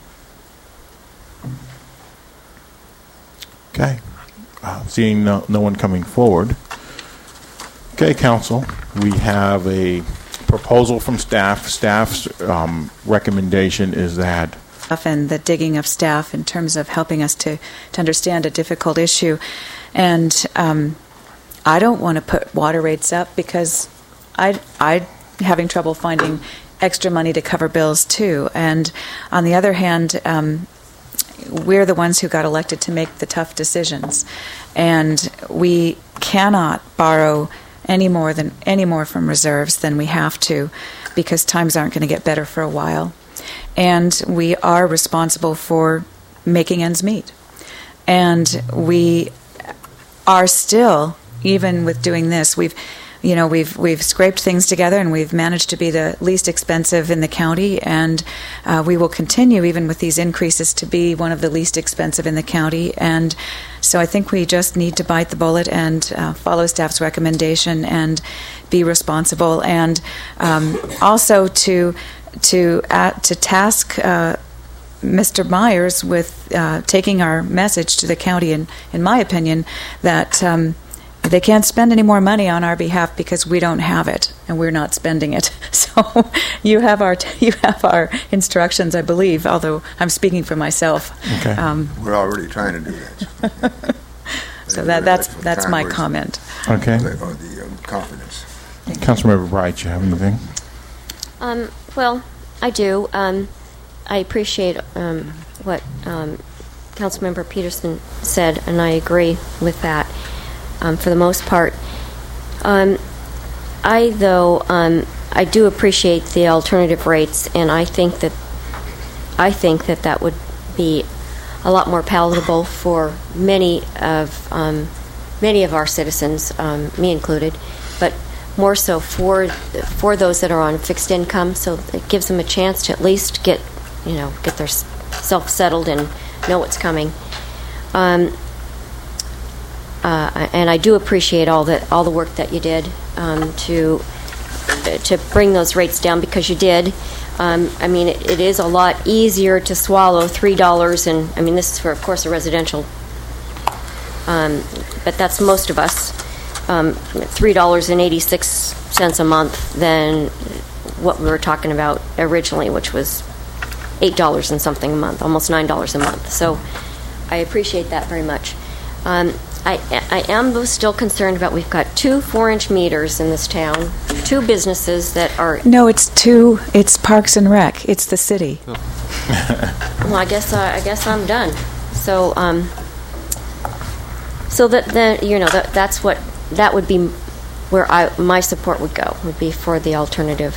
Okay. Seeing no one coming forward. Okay, council, we have a proposal from staff. Staff's recommendation is that and the digging of staff in terms of helping us to understand a difficult issue. And I don't want to put water rates up because I'm having trouble finding extra money to cover bills too. And on the other hand, we're the ones who got elected to make the tough decisions. And we cannot borrow any more from reserves than we have to because times aren't going to get better for a while. And we are responsible for making ends meet. And we are still, even with doing this, we've scraped things together and we've managed to be the least expensive in the county, and we will continue, even with these increases, to be one of the least expensive in the county. And so I think we just need to bite the bullet and follow staff's recommendation and be responsible, and also to task Mr. Myers with taking our message to the county, in my opinion, that they can't spend any more money on our behalf because we don't have it and we're not spending it. So you have our instructions, I believe, although I'm speaking for myself. Okay. We're already trying to do that. So that's my comment. Okay. Or the confidence. Councilmember Bright, you have anything? Well, I do. I appreciate what Councilmember Peterson said, and I agree with that for the most part. I do appreciate the alternative rates, and I think that would be a lot more palatable for many of our citizens, me included, but more so for those that are on fixed income, so it gives them a chance to at least get their self settled and know what's coming. And I do appreciate all the work that you did to bring those rates down, because you did. It is a lot easier to swallow $3, and this is for, of course, a residential, but that's most of us. $3.86 a month than what we were talking about originally, which was $8 and something a month, almost $9 a month. So I appreciate that very much. I am still concerned about, we've got 2 4-inch meters in this town, 2 businesses that are... No, it's Parks and Rec. It's the city. Well, I guess I'm done. So that would be where my support would go, would be for the alternative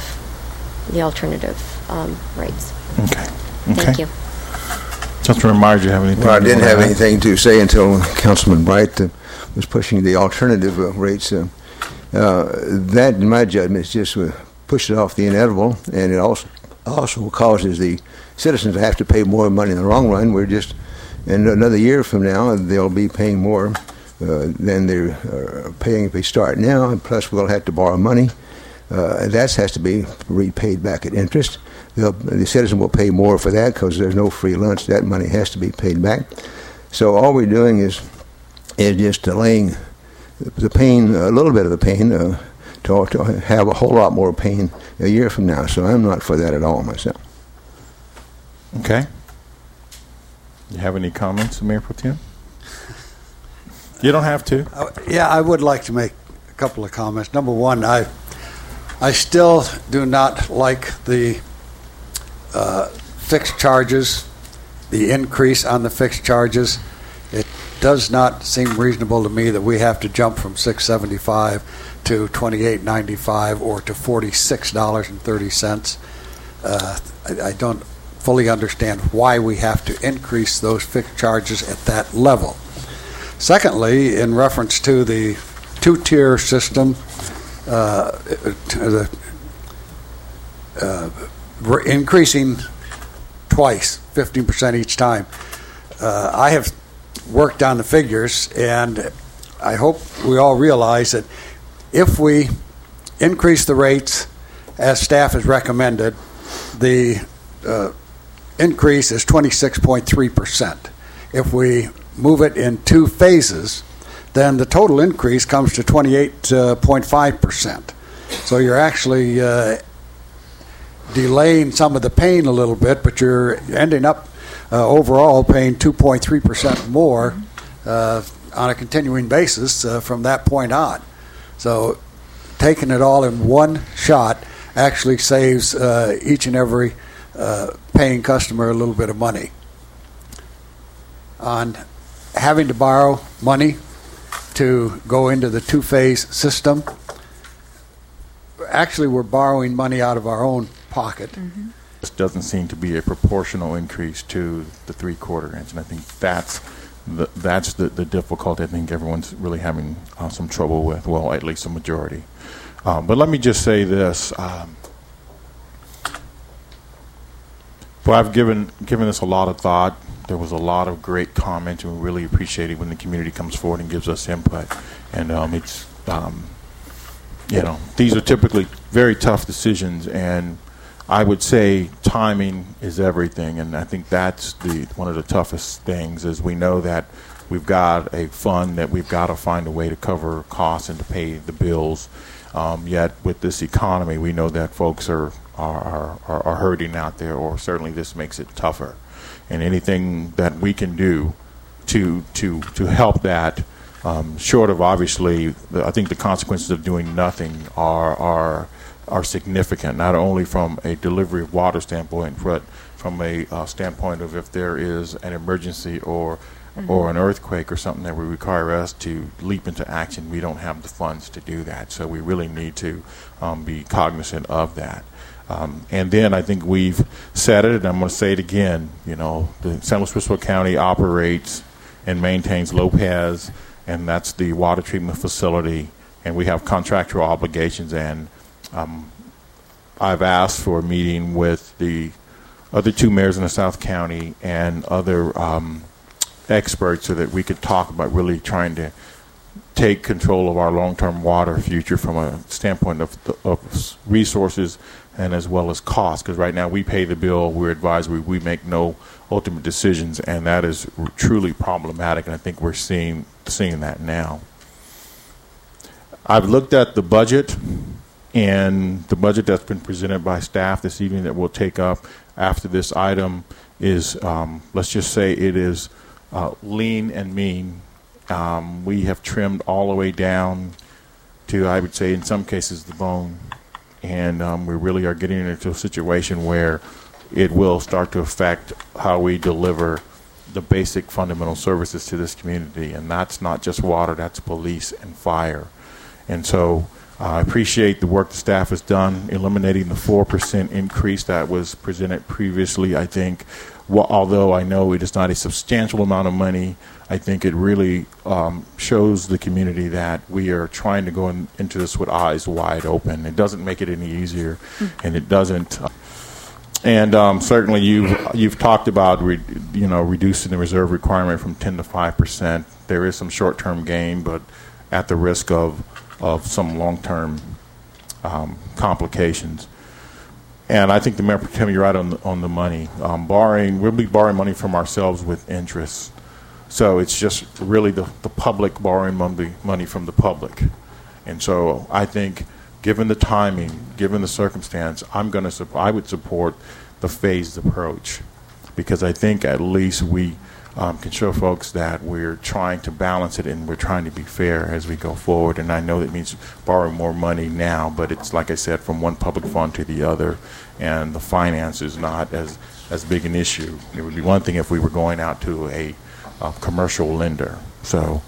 rates. Okay. Thank you. Councilman Myers, do you have anything? Well, I didn't have anything to say until Councilman Bright was pushing the alternative rates. That, in my judgment, is just pushes off the inevitable, and it also causes the citizens to have to pay more money in the long run. We're just, in another year from now, they'll be paying more than they're paying if they start now, and plus we'll have to borrow money. that has to be repaid back at interest. The citizen will pay more for that because there's no free lunch. That money has to be paid back. So all we're doing is just delaying the pain, a little bit of the pain, to have a whole lot more pain a year from now. So I'm not for that at all myself. Okay. You have any comments, Mayor Pro Tem? You don't have to. Yeah, I would like to make a couple of comments. Number one, I still do not like the fixed charges, the increase on the fixed charges. It does not seem reasonable to me that we have to jump from $6.75 to $28.95 or to $46.30. I don't fully understand why we have to increase those fixed charges at that level. Secondly, in reference to the two-tier system, we're increasing twice, 15% each time. I have worked on the figures, and I hope we all realize that if we increase the rates as staff has recommended, the increase is 26.3%. If we move it in two phases, then the total increase comes to 28.5%. So you're actually delaying some of the pain a little bit, but you're ending up overall paying 2.3% more on a continuing basis from that point on. So taking it all in one shot actually saves each and every paying customer a little bit of money. On having to borrow money to go into the two-phase system, actually we're borrowing money out of our own pocket. Mm-hmm. This doesn't seem to be a proportional increase to the 3/4 inch, and I think that's the difficulty I think everyone's really having some trouble with, well, at least a majority. But let me just say this. Well, I've given this a lot of thought. There was a lot of great comments, and we really appreciate it when the community comes forward and gives us input. And it's, these are typically very tough decisions, and I would say timing is everything. And I think that's one of the toughest things is we know that we've got a fund that we've got to find a way to cover costs and to pay the bills. Yet with this economy, we know that folks are hurting out there, or certainly this makes it tougher. And anything that we can do to help that, short of obviously, I think the consequences of doing nothing are significant. Not only from a delivery of water standpoint, but from a standpoint of if there is an emergency or an earthquake or something that would require us to leap into action, we don't have the funds to do that. So we really need to be cognizant of that. And then I think we've said it, and I'm going to say it again, the San Luis Obispo County operates and maintains Lopez, and that's the water treatment facility, and we have contractual obligations. And I've asked for a meeting with the other two mayors in the South County and other experts so that we could talk about really trying to take control of our long-term water future from a standpoint of resources and as well as cost, because right now we pay the bill, we're advised we make no ultimate decisions, and that is truly problematic, and I think we're seeing that now. I've looked at the budget, and the budget that's been presented by staff this evening that we'll take up after this item is, let's just say it is lean and mean. We have trimmed all the way down to, I would say in some cases, the bone. And we really are getting into a situation where it will start to affect how we deliver the basic fundamental services to this community. And that's not just water, that's police and fire. And so I appreciate the work the staff has done, eliminating the 4% increase that was presented previously. I think, although I know it is not a substantial amount of money, I think it really shows the community that we are trying to go into this with eyes wide open. It doesn't make it any easier, and it doesn't. And certainly, you've talked about reducing the reserve requirement from 10 to 5%. There is some short-term gain, but at the risk of some long-term complications. And I think the Mayor Pro Tem, you're right on the money. We'll be borrowing money from ourselves with interest. So it's just really the public borrowing money from the public. And so I think, given the timing, given the circumstance, I would support the phased approach, because I think at least we can show folks that we're trying to balance it and we're trying to be fair as we go forward. And I know that means borrowing more money now, but it's, like I said, from one public fund to the other, and the finance is not as big an issue. It would be one thing if we were going out to a commercial lender. So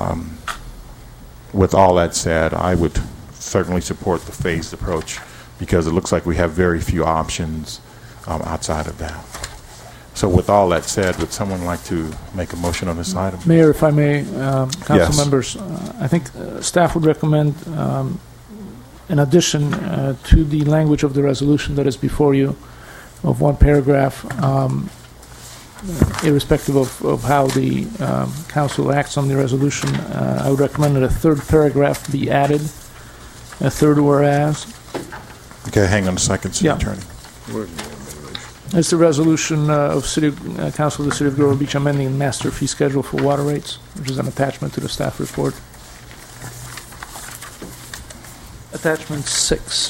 with all that said, I would certainly support the phased approach, because it looks like we have very few options outside of that. So with all that said, would someone like to make a motion on this item? Mayor, if I may, council Yes. members, I think staff would recommend, in addition to the language of the resolution that is before you, of one paragraph, irrespective of how the council acts on the resolution, I would recommend that a third paragraph be added, a third whereas. Okay, hang on a second, City Yeah. Attorney. It's the resolution of City Council of the City of Grover Beach amending the master fee schedule for water rates, which is an attachment to the staff report. Attachment 6.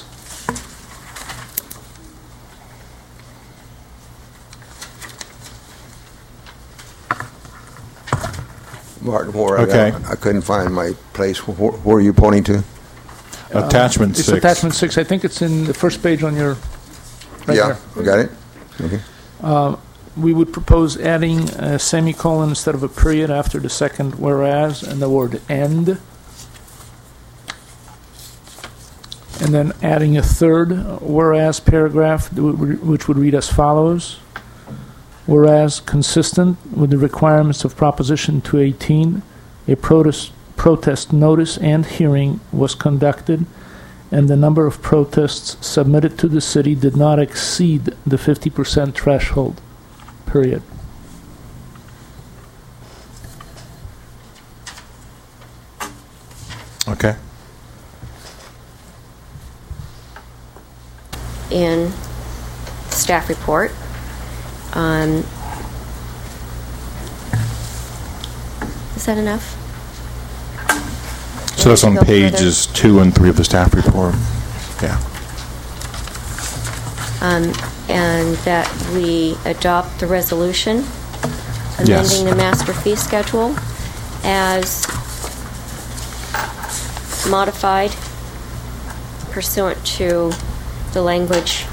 Martin, where Okay. I couldn't find my place. Where are you pointing to? Attachment It's 6. attachment 6. I think it's in the first page on your. Right Yeah, I got it. Okay. We would propose adding a semicolon instead of a period after the second whereas, and the word "and," and then adding a third whereas paragraph, which would read as follows: whereas, consistent with the requirements of Proposition 218, a protest notice and hearing was conducted, and the number of protests submitted to the city did not exceed the 50% threshold, period. Okay. In the staff report, is that enough? So that's on Go further. pages 2 and 3 of the staff report. Yeah. And that we adopt the resolution Yes. amending the master fee schedule as modified pursuant to the language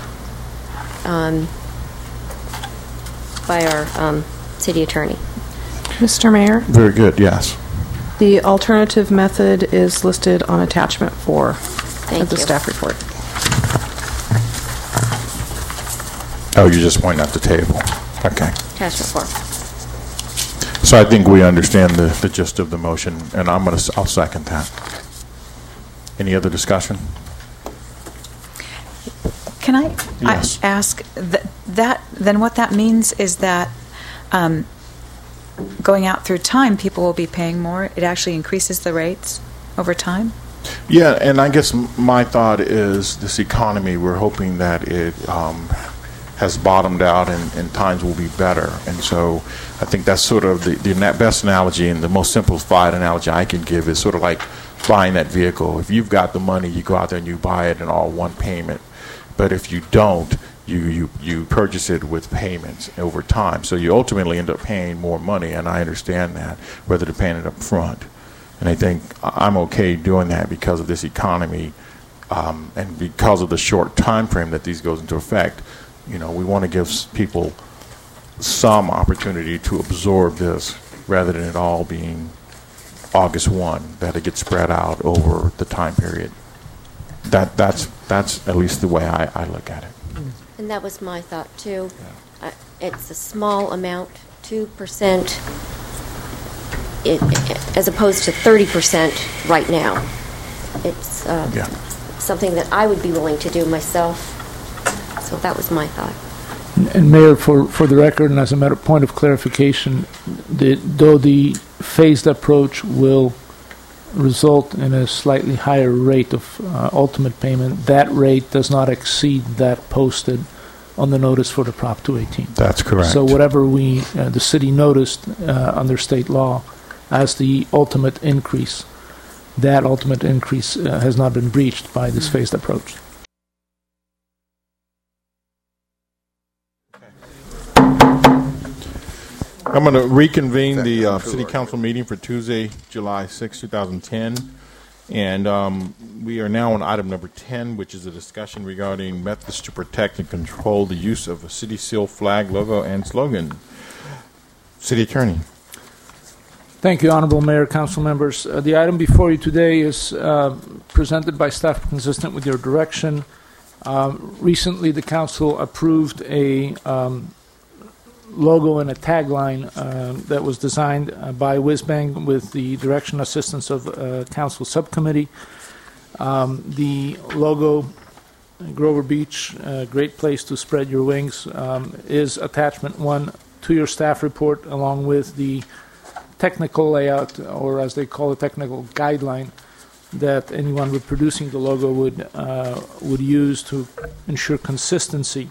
by our city attorney. Mr. Mayor, Very good, yes. the alternative method is listed on attachment 4 Thank of the you. staff report. Oh, you're just pointing out the table. Okay. Attachment 4. So I think we understand the gist of the motion, and I'll second that. Any other discussion? Can I Yes. ask that then what that means is that going out through time, people will be paying more. It actually increases the rates over time. Yeah, and I guess my thought is this economy, we're hoping that it has bottomed out and times will be better. And so I think that's sort of the best analogy, and the most simplified analogy I can give is sort of like buying that vehicle. If you've got the money, you go out there and you buy it in all one payment. But if you don't, you purchase it with payments over time. So you ultimately end up paying more money, and I understand that, rather than paying it up front. And I think I'm okay doing that because of this economy and because of the short time frame that these goes into effect. You know, we want to give people some opportunity to absorb this rather than it all being August 1, that it gets spread out over the time period. That's at least the way I look at it. And that was my thought, too. It's a small amount, 2%, as opposed to 30% right now. It's something that I would be willing to do myself. So that was my thought. And Mayor, for the record, and as a matter point of clarification, though the phased approach will result in a slightly higher rate of ultimate payment. That rate does not exceed that posted on the notice for the Prop 218. That's correct. So whatever the city noticed under state law as the ultimate increase, that ultimate increase has not been breached by this phased approach. I'm going to reconvene the City Council meeting for Tuesday, July 6, 2010. And we are now on item number 10, which is a discussion regarding methods to protect and control the use of a city seal, flag, logo, and slogan. City Attorney. Thank you, Honorable Mayor, Council members. The item before you today is presented by staff consistent with your direction. Recently, the Council approved a logo and a tagline that was designed by Whizbang with the direction and assistance of Council Subcommittee. The logo, Grover Beach, great place to spread your wings, is attachment 1 to your staff report, along with the technical layout, or as they call it, technical guideline, that anyone reproducing the logo would use to ensure consistency.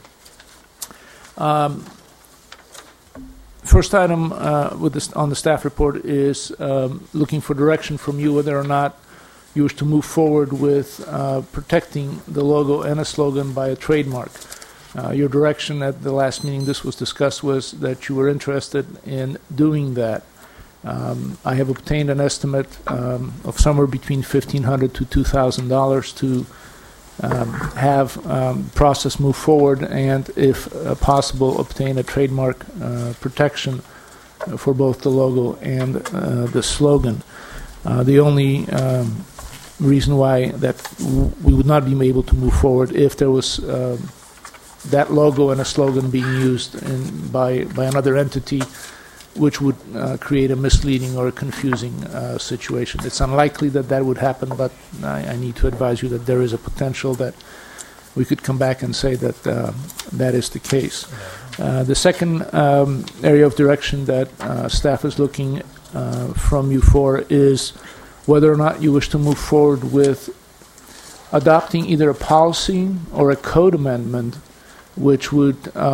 First item on the staff report is looking for direction from you whether or not you wish to move forward with protecting the logo and a slogan by a trademark. Your direction at the last meeting this was discussed was that you were interested in doing that. I have obtained an estimate of somewhere between $1,500 to $2,000 to have process move forward and, if possible, obtain a trademark protection for both the logo and the slogan. The only reason why that we would not be able to move forward if there was that logo and a slogan being used by another entity, which would create a misleading or a confusing situation. It's unlikely that that would happen, but I need to advise you that there is a potential that we could come back and say that that is the case. The second area of direction that staff is looking from you for is whether or not you wish to move forward with adopting either a policy or a code amendment which would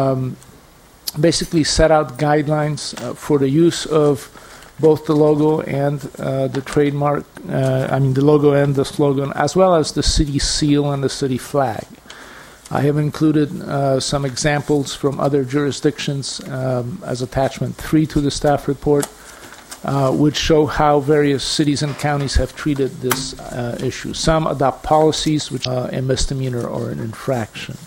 basically set out guidelines for the use of both the logo and the trademark, the logo and the slogan, as well as the city seal and the city flag. I have included some examples from other jurisdictions as attachment 3 to the staff report, which show how various cities and counties have treated this issue. Some adopt policies which are a misdemeanor or an infraction.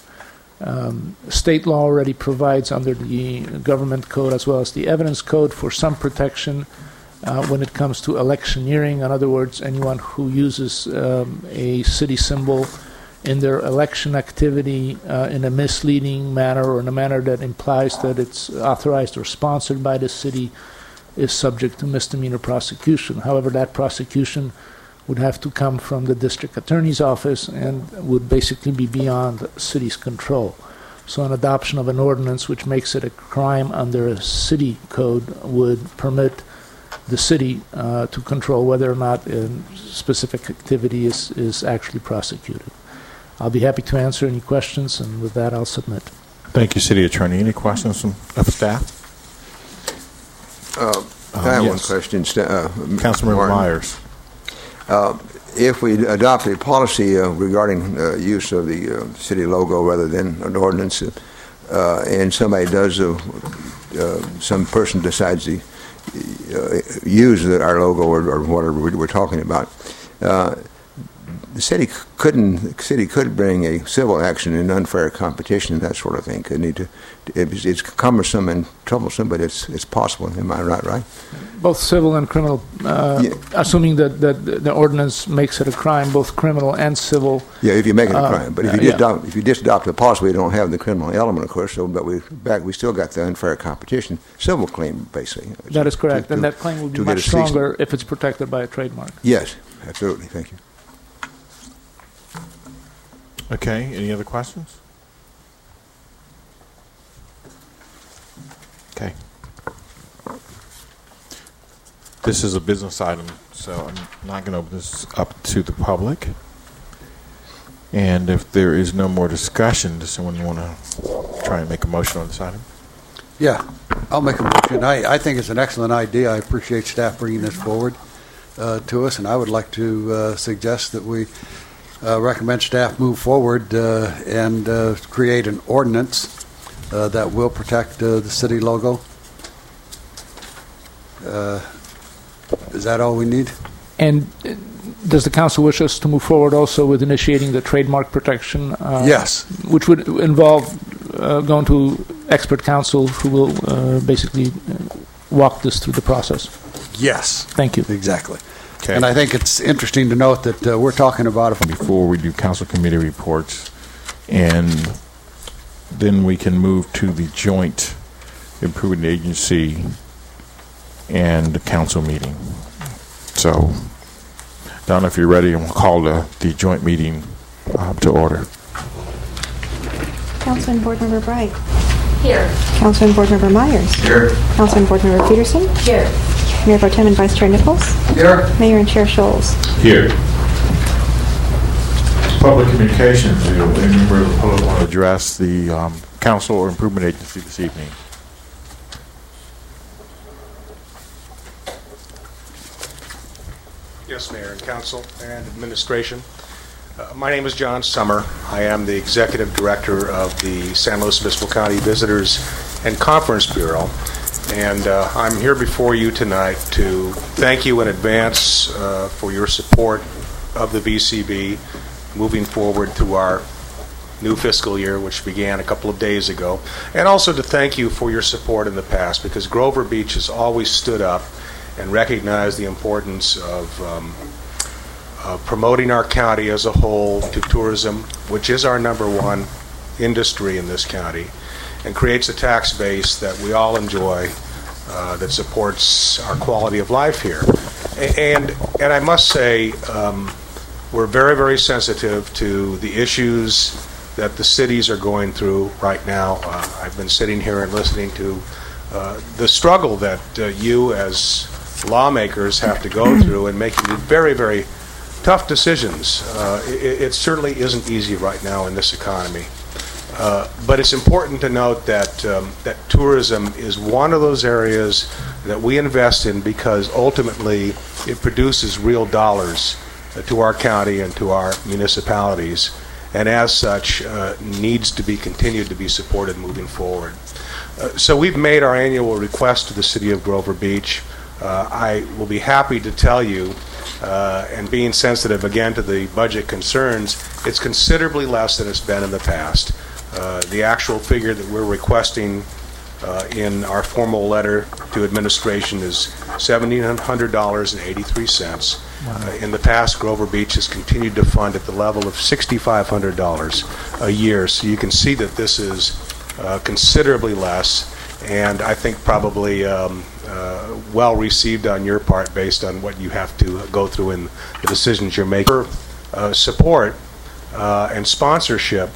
State law already provides under the government code as well as the evidence code for some protection when it comes to electioneering. In other words, anyone who uses a city symbol in their election activity in a misleading manner or in a manner that implies that it's authorized or sponsored by the city is subject to misdemeanor prosecution. However, that prosecution would have to come from the district attorney's office and would basically be beyond the city's control. So an adoption of an ordinance which makes it a crime under a city code would permit the city to control whether or not a specific activity is actually prosecuted. I'll be happy to answer any questions, and with that, I'll submit. Thank you, City Attorney. Any questions of staff? I have one question. Councilmember Myers. If we adopt a policy regarding use of the city logo rather than an ordinance, and somebody does, some person decides to use our logo or whatever we're talking about, the city could bring a civil action in unfair competition and that sort of thing. It's cumbersome and troublesome, but it's possible. Am I right? Both civil and criminal, assuming that the ordinance makes it a crime, both criminal and civil. Yeah, if you make it a crime. But if you just adopt a policy, we don't have the criminal element, of course. But we still got the unfair competition civil claim, basically. That is correct, and that claim will be much stronger if it's protected by a trademark. Yes, absolutely. Thank you. Okay, any other questions? Okay. This is a business item, so I'm not going to open this up to the public. And if there is no more discussion, does someone want to try and make a motion on this item? Yeah, I'll make a motion. I think it's an excellent idea. I appreciate staff bringing this forward to us, and I would like to suggest that we recommend staff move forward and create an ordinance that will protect the city logo. Is that all we need? And does the council wish us to move forward also with initiating the trademark protection? Yes. Which would involve going to expert counsel who will basically walk this through the process? Yes. Thank you. Exactly. Okay. And I think it's interesting to note that we're talking about before we do council committee reports, and then we can move to the joint improvement agency and the council meeting. So, Donna, if you're ready, we'll call the joint meeting to order. Councilman Board Member Bright. Here. Councilman Board Member Myers. Here. Councilman Board Member Peterson. Here. Mayor Pro Tem and Vice Chair Nichols. Here. Mayor and Chair Scholes. Here. Public communications. Do any member of the public want to address the council or improvement agency this evening? Yes, Mayor and Council and Administration. My name is John Summer. I am the Executive Director of the San Luis Obispo County Visitors and Conference Bureau. And I'm here before you tonight to thank you in advance for your support of the VCB moving forward to our new fiscal year, which began a couple of days ago. And also to thank you for your support in the past, because Grover Beach has always stood up and recognized the importance of promoting our county as a whole to tourism, which is our #1 industry in this county, and creates a tax base that we all enjoy that supports our quality of life here. And I must say, we're very, very sensitive to the issues that the cities are going through right now. I've been sitting here and listening to the struggle that you as lawmakers have to go through in making very, very tough decisions. It certainly isn't easy right now in this economy. But it's important to note that that tourism is one of those areas that we invest in because ultimately it produces real dollars to our county and to our municipalities, and as such needs to be continued to be supported moving forward. So we've made our annual request to the city of Grover Beach. I will be happy to tell you, and being sensitive again to the budget concerns, it's considerably less than it's been in the past. The actual figure that we're requesting in our formal letter to administration is $1,700.83. In the past, Grover Beach has continued to fund at the level of $6,500 a year. So you can see that this is considerably less, and I think probably well received on your part based on what you have to go through in the decisions you're making. Support and sponsorship,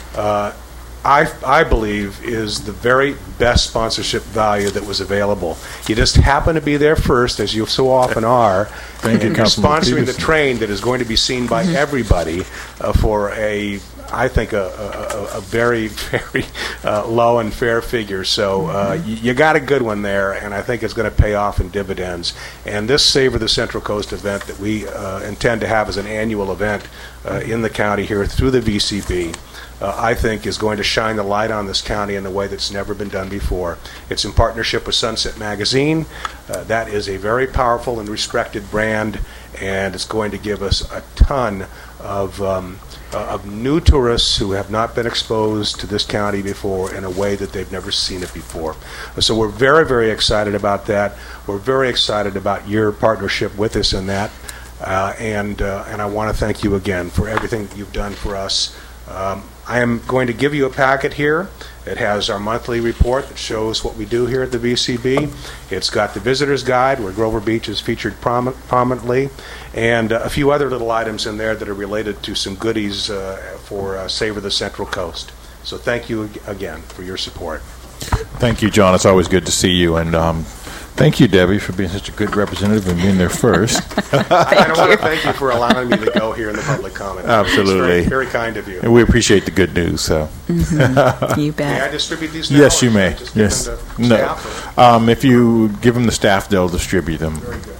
I believe, is the very best sponsorship value that was available. You just happen to be there first, as you so often are, and you're sponsoring the train that is going to be seen by everybody for I think a very, very low and fair figure. So you got a good one there, and I think it's going to pay off in dividends. And this Savor the Central Coast event that we intend to have as an annual event in the county here through the VCB, I think is going to shine the light on this county in a way that's never been done before. It's in partnership with Sunset Magazine. That is a very powerful and respected brand, and it's going to give us a ton of new tourists who have not been exposed to this county before in a way that they've never seen it before. So we're very, very excited about that. We're very excited about your partnership with us in that, and I want to thank you again for everything that you've done for us. I am going to give you a packet here. It has our monthly report that shows what we do here at the VCB. It's got the visitor's guide, where Grover Beach is featured prominently, and a few other little items in there that are related to some goodies for Savor the Central Coast. So thank you again for your support. Thank you, John. It's always good to see you, and Thank you, Debbie, for being such a good representative and being there first. I want to thank you for allowing me to go here in the public comment. Absolutely. It's very, very kind of you. And we appreciate the good news. So, You bet. May I distribute these now? Yes, you or may. should I just give Yes. them to No. staff, or- If you give them the staff, they'll distribute them. Very good.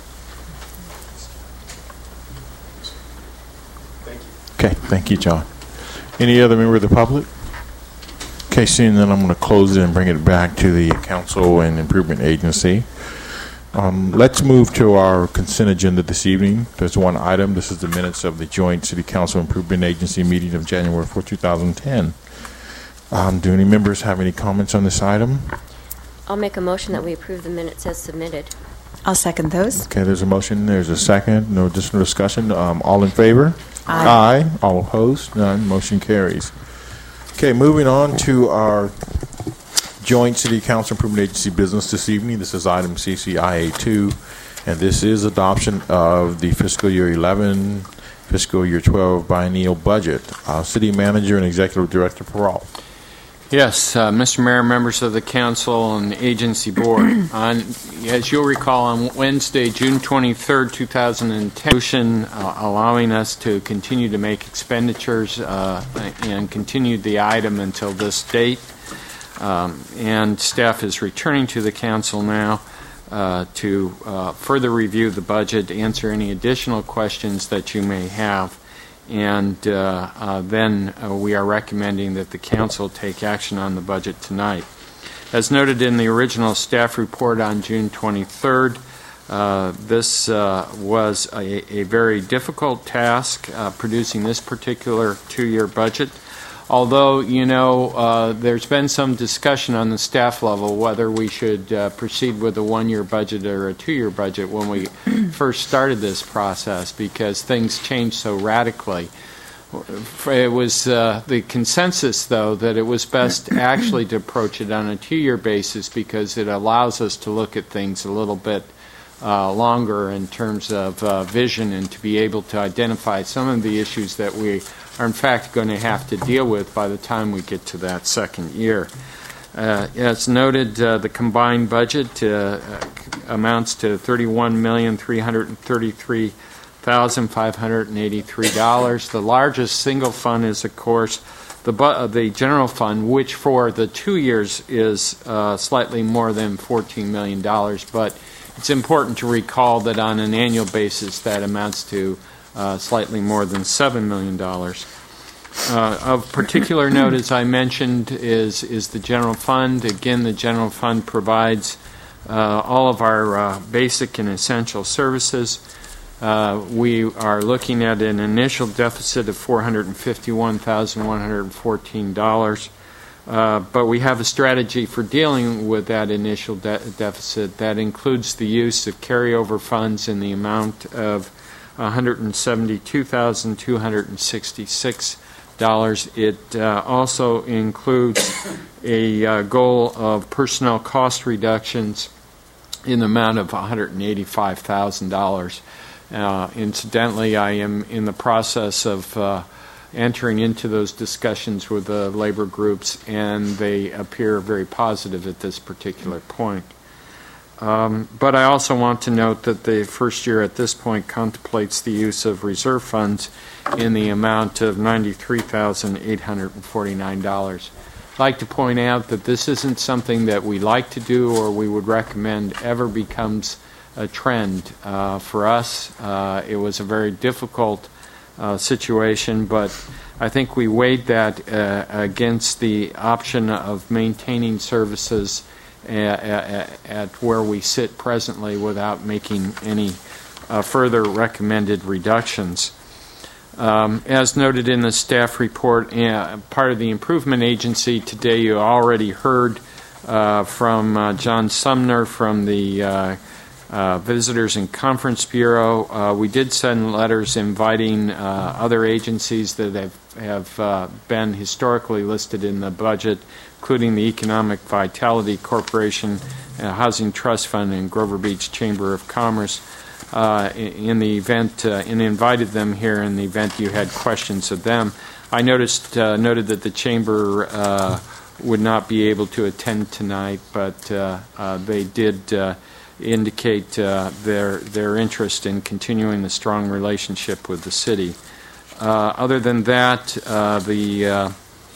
Thank you. Okay, thank you, John. Any other member of the public? Okay, seeing that, I'm going to close it and bring it back to the Council and Improvement Agency. Let's move to our consent agenda this evening. There's one item. This is the minutes of the Joint City Council Improvement Agency meeting of January 4, 2010. Do any members have any comments on this item? I'll make a motion that we approve the minutes as submitted. I'll second those. Okay, there's a motion. There's a second. No additional discussion. All in favor? Aye. All opposed? None. Motion carries. Okay, moving on to our Joint City Council Improvement Agency business this evening. This is item CCIA2, and this is adoption of the fiscal year 11, fiscal year 12 biennial budget. City Manager and Executive Director Peralt. Yes, Mr. Mayor, members of the Council and Agency Board. As you'll recall, on Wednesday, June 23rd, 2010, resolution allowing us to continue to make expenditures and continued the item until this date. And staff is returning to the Council now to further review the budget, answer any additional questions that you may have. And then we are recommending that the Council take action on the budget tonight. As noted in the original staff report on June 23rd, this was a very difficult task, producing this particular two-year budget. Although, there's been some discussion on the staff level whether we should proceed with a one-year budget or a two-year budget when we first started this process, because things changed so radically. It was the consensus, though, that it was best actually to approach it on a two-year basis because it allows us to look at things a little bit longer in terms of vision and to be able to identify some of the issues that we are in fact going to have to deal with by the time we get to that second year. As noted, the combined budget amounts to $31,333,583. The largest single fund is, of course, the general fund, which for the 2 years is slightly more than $14 million. But it's important to recall that on an annual basis that amounts to slightly more than $7 million. Of particular note, as I mentioned, is the general fund. Again, the general fund provides all of our basic and essential services. We are looking at an initial deficit of $451,114. But we have a strategy for dealing with that initial deficit that includes the use of carryover funds in the amount of $172,266. It also includes a goal of personnel cost reductions in the amount of $185,000. Incidentally, I am in the process of entering into those discussions with the labor groups, and they appear very positive at this particular point. But I also want to note that the first year at this point contemplates the use of reserve funds in the amount of $93,849. I'd like to point out that this isn't something that we like to do or we would recommend ever becomes a trend for us. It was a very difficult situation, but I think we weighed that against the option of maintaining services at where we sit presently without making any further recommended reductions. As noted in the staff report, part of the improvement agency today, you already heard from John Sumner from the Visitors and Conference Bureau. We did send letters inviting other agencies that have been historically listed in the budget, including the Economic Vitality Corporation, Housing Trust Fund, and Grover Beach Chamber of Commerce. In the event, and invited them here in the event you had questions of them. I noted that the Chamber would not be able to attend tonight, but they did indicate their interest in continuing the strong relationship with the city. Other than that, the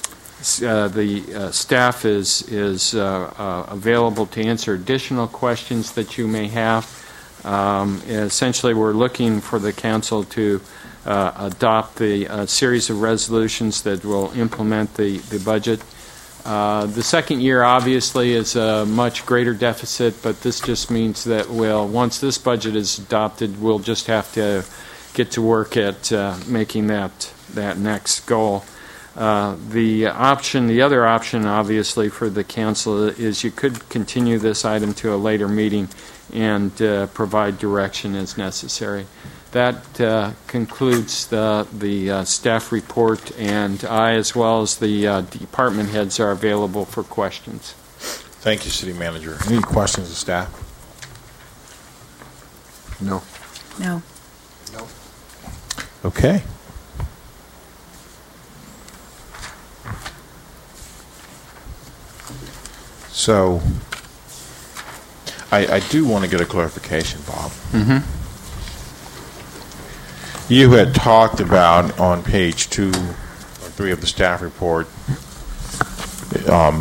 staff is available to answer additional questions that you may have. Essentially, we're looking for the council to adopt the series of resolutions that will implement the budget. The second year, obviously, is a much greater deficit, but this just means that once this budget is adopted, we'll just have to get to work at making that next goal. The other option, obviously, for the council is you could continue this item to a later meeting and provide direction as necessary. That concludes the staff report, and I, as well as the department heads, are available for questions. Thank you, City Manager. Any questions of staff? No. No. Okay. So, I do want to get a clarification, Bob. Mm-hmm. You had talked about on page 2 or 3 of the staff report. Well,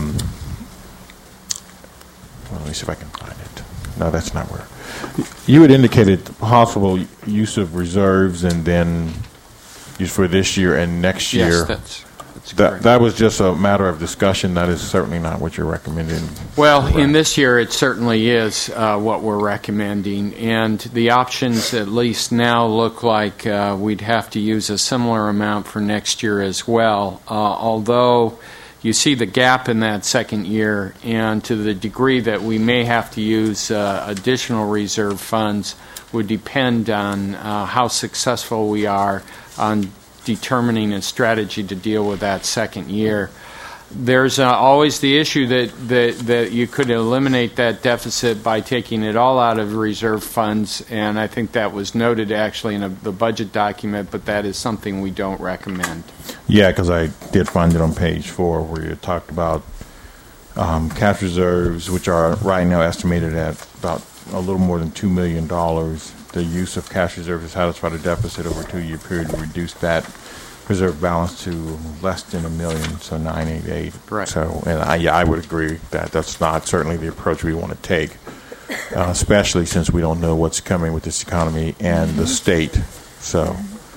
let me see if I can find it. No, that's not where. You had indicated possible use of reserves and then use for this year and next year. Yes, that's correct. That was just a matter of discussion. That is certainly not what you're recommending. Well, in this year, it certainly is what we're recommending, and the options at least now look like we'd have to use a similar amount for next year as well, although you see the gap in that second year, and to the degree that we may have to use additional reserve funds would depend on how successful we are on determining a strategy to deal with that second year. There's always the issue that you could eliminate that deficit by taking it all out of reserve funds, and I think that was noted actually in the budget document, but that is something we don't recommend. Yeah, because I did find it on page 4 where you talked about cash reserves, which are right now estimated at about a little more than $2 million. The use of cash reserves to satisfy the deficit over a 2-year period will reduce that reserve balance to less than $1 million, so 988. Right. So, and I would agree that that's not certainly the approach we want to take, especially since we don't know what's coming with this economy and the state. So,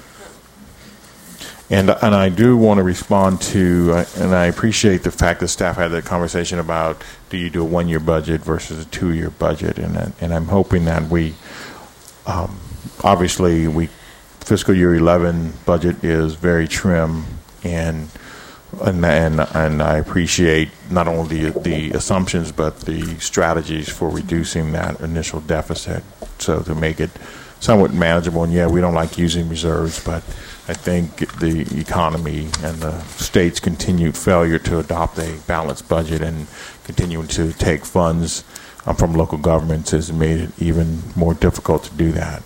and I do want to respond to, and I appreciate the fact that staff had that conversation about do you do a 1-year budget versus a 2-year budget, and I'm hoping that we, obviously fiscal year 11 budget is very trim, and I appreciate not only the assumptions but the strategies for reducing that initial deficit, so to make it somewhat manageable. And yeah, we don't like using reserves, but I think the economy and the state's continued failure to adopt a balanced budget and continuing to take funds from local governments has made it even more difficult to do that.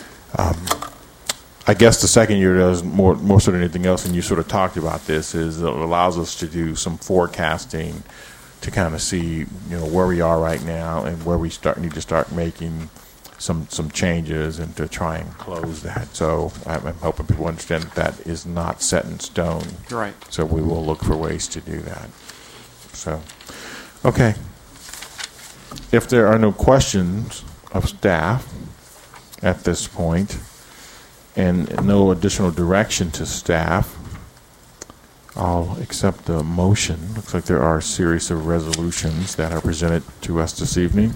I guess the second year does more so than anything else, and you sort of talked about this, is it allows us to do some forecasting to kind of see, where we are right now and where we need to start making some changes and to try and close that. So I'm hoping people understand that is not set in stone. Right. So we will look for ways to do that. So, okay. If there are no questions of staff at this point, and no additional direction to staff, I'll accept the motion. Looks like there are a series of resolutions that are presented to us this evening.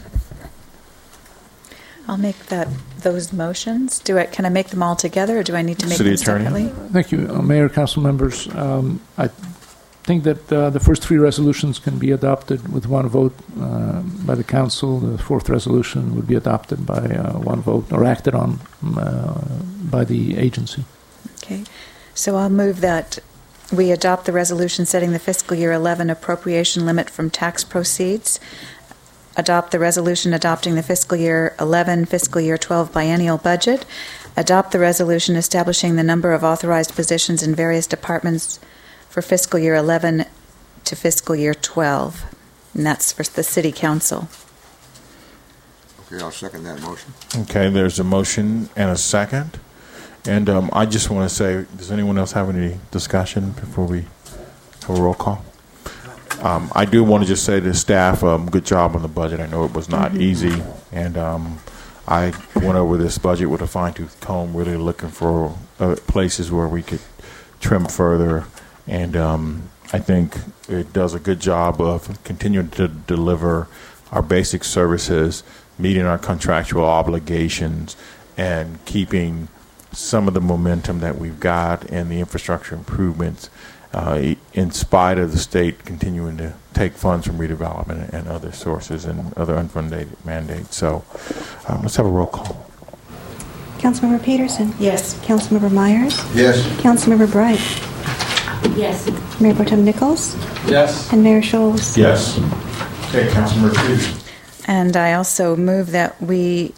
I'll make those motions. Can I make them all together, or do I need to make City them Attorney. separately? Thank you, Mayor, Council members. I think that the first 3 resolutions can be adopted with 1 vote by the council. The 4th resolution would be adopted by 1 vote, or acted on by the agency. Okay. So I'll move that we adopt the resolution setting the fiscal year 11 appropriation limit from tax proceeds, adopt the resolution adopting the fiscal year 11, fiscal year 12 biennial budget, adopt the resolution establishing the number of authorized positions in various departments for fiscal year 11 to fiscal year 12, and that's for the City Council. Okay, I'll second that motion. Okay, there's a motion and a second. And I just want to say, does anyone else have any discussion before we have a roll call? I do want to just say to staff, good job on the budget. I know it was not easy, and I went over this budget with a fine-tooth comb, really looking for places where we could trim further, and I think it does a good job of continuing to deliver our basic services, meeting our contractual obligations, and keeping some of the momentum that we've got and the infrastructure improvements in spite of the state continuing to take funds from redevelopment and other sources and other unfunded mandates. So let's have a roll call. Councilmember Peterson? Yes. Councilmember Myers? Yes. Councilmember Bright? Yes. Mayor Pro Tem Nichols? Yes. And Mayor Scholes? Yes. Okay, Councilmember Peterson. And I also move that we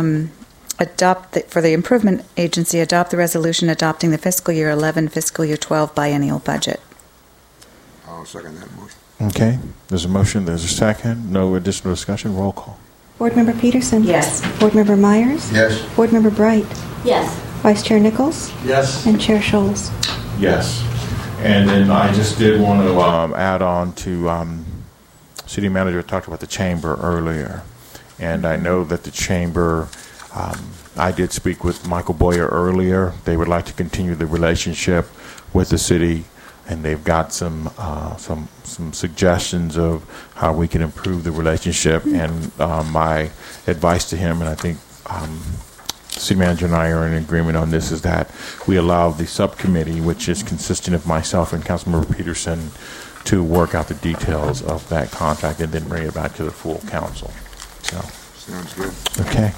for the Improvement Agency, adopt the resolution adopting the fiscal year 11, fiscal year 12 biennial budget. I'll second that motion. Okay, there's a motion, there's a second. No additional discussion. Roll call. Board Member Peterson? Yes. Board Member Myers? Yes. Board Member Bright? Yes. Vice Chair Nichols? Yes. And Chair Scholes? Yes. And then I just did want to add on to City Manager talked about the chamber earlier. And I know that the chamber, I did speak with Michael Boyer earlier. They would like to continue the relationship with the city, and they've got some suggestions of how we can improve the relationship. And my advice to him, and I think City Manager and I are in agreement on this, is that we allow the subcommittee, which is consisting of myself and Councilmember Peterson, to work out the details of that contract and then bring it back to the full council. So, sounds good. Okay.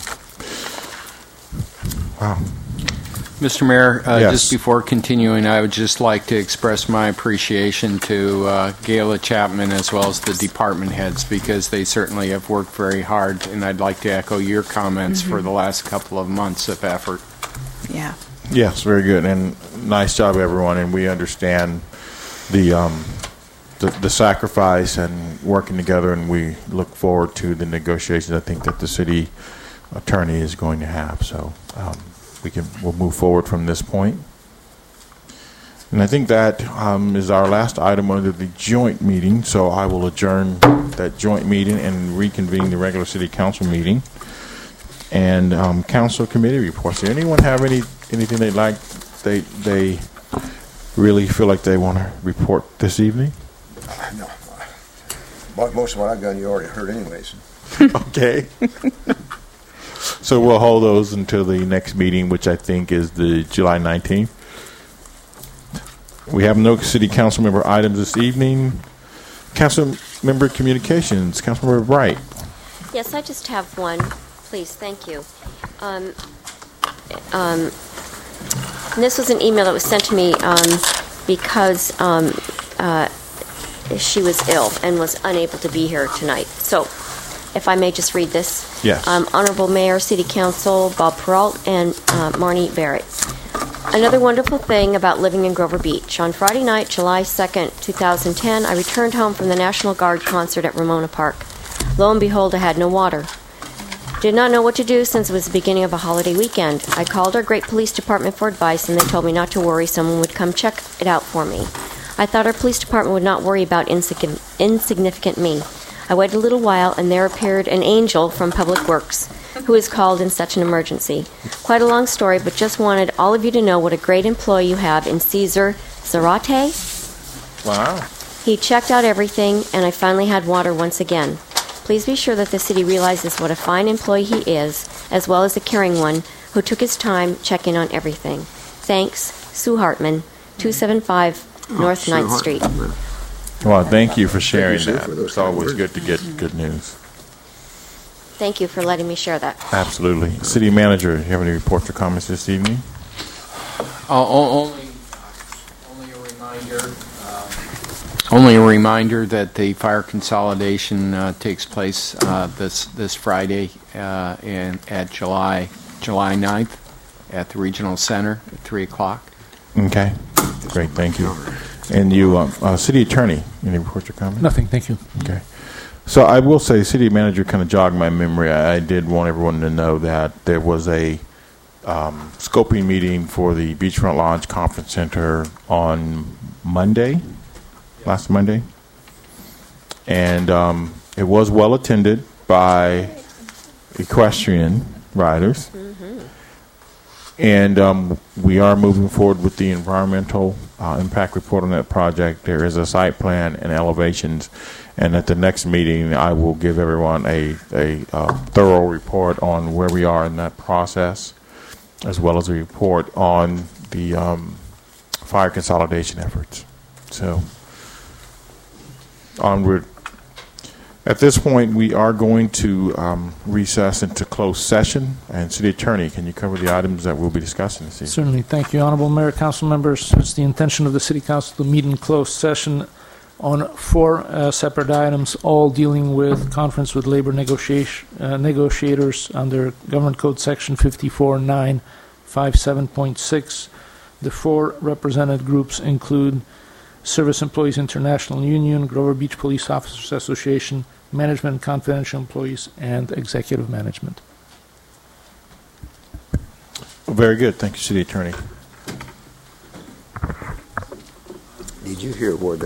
Wow. Mr. Mayor, Yes. just before continuing, I would just like to express my appreciation to Gayla Chapman as well as the department heads, because they certainly have worked very hard, and I'd like to echo your comments for the last couple of months of effort. Yeah. Yes, very good, and nice job, everyone. And we understand the sacrifice and working together, and we look forward to the negotiations I think that the city attorney is going to have. So we'll move forward from this point. And I think that is our last item under the joint meeting. So I will adjourn that joint meeting and reconvene the regular city council meeting. And council committee reports. Does anyone have anything they'd like? They really feel like they want to report this evening? No. Most of what I've done you already heard anyways. Okay. So we'll hold those until the next meeting, which I think is the July 19th. We have no city council member items this evening. Council member communications. Councilmember Bright. Yes, I just have one. Please, thank you. And this was an email that was sent to me because she was ill and was unable to be here tonight. So, if I may just read this. Yes. Honorable Mayor, City Council, Bob Peralt, and Marnie Barrett. Another wonderful thing about living in Grover Beach. On Friday night, July 2nd, 2010, I returned home from the National Guard concert at Ramona Park. Lo and behold, I had no water. Did not know what to do since it was the beginning of a holiday weekend. I called our great police department for advice, and they told me not to worry. Someone would come check it out for me. I thought our police department would not worry about insignificant me. I waited a little while, and there appeared an angel from Public Works, who is called in such an emergency. Quite a long story, but just wanted all of you to know what a great employee you have in Caesar Zarate. Wow. He checked out everything, and I finally had water once again. Please be sure that the city realizes what a fine employee he is, as well as the caring one, who took his time checking on everything. Thanks, Sue Hartman, 275 North 9th Street. Well, thank you for sharing that. It's always good to get good news. Thank you for letting me share that. Absolutely. City Manager, do you have any reports or comments this evening? Only a reminder. Only a reminder that the fire consolidation takes place this Friday at July 9th at the Regional Center at 3 o'clock. Okay. Great. Thank you. And you, City Attorney, Any reports or comments? Nothing, thank you. Okay. So I will say, city manager kind of jogged my memory. I did want everyone to know that there was a scoping meeting for the Beachfront Lodge Conference Center on last Monday. And it was well attended by equestrian riders. And we are moving forward with the environmental impact report on that project. There is a site plan and elevations. And at the next meeting, I will give everyone a thorough report on where we are in that process, as well as a report on the fire consolidation efforts. So, onward. At this point, we are going to recess into closed session. And City Attorney, can you cover the items that we'll be discussing this evening? Certainly. Thank you, Honorable Mayor, Council members. It's the intention of the City Council to meet in closed session on 4 separate items, all dealing with conference with labor negotiators under Government Code Section 54.957.6. The 4 represented groups include Service Employees International Union, Grover Beach Police Officers Association, Management and Confidential Employees, and Executive Management. Very good. Thank you, City Attorney. Did you hear a word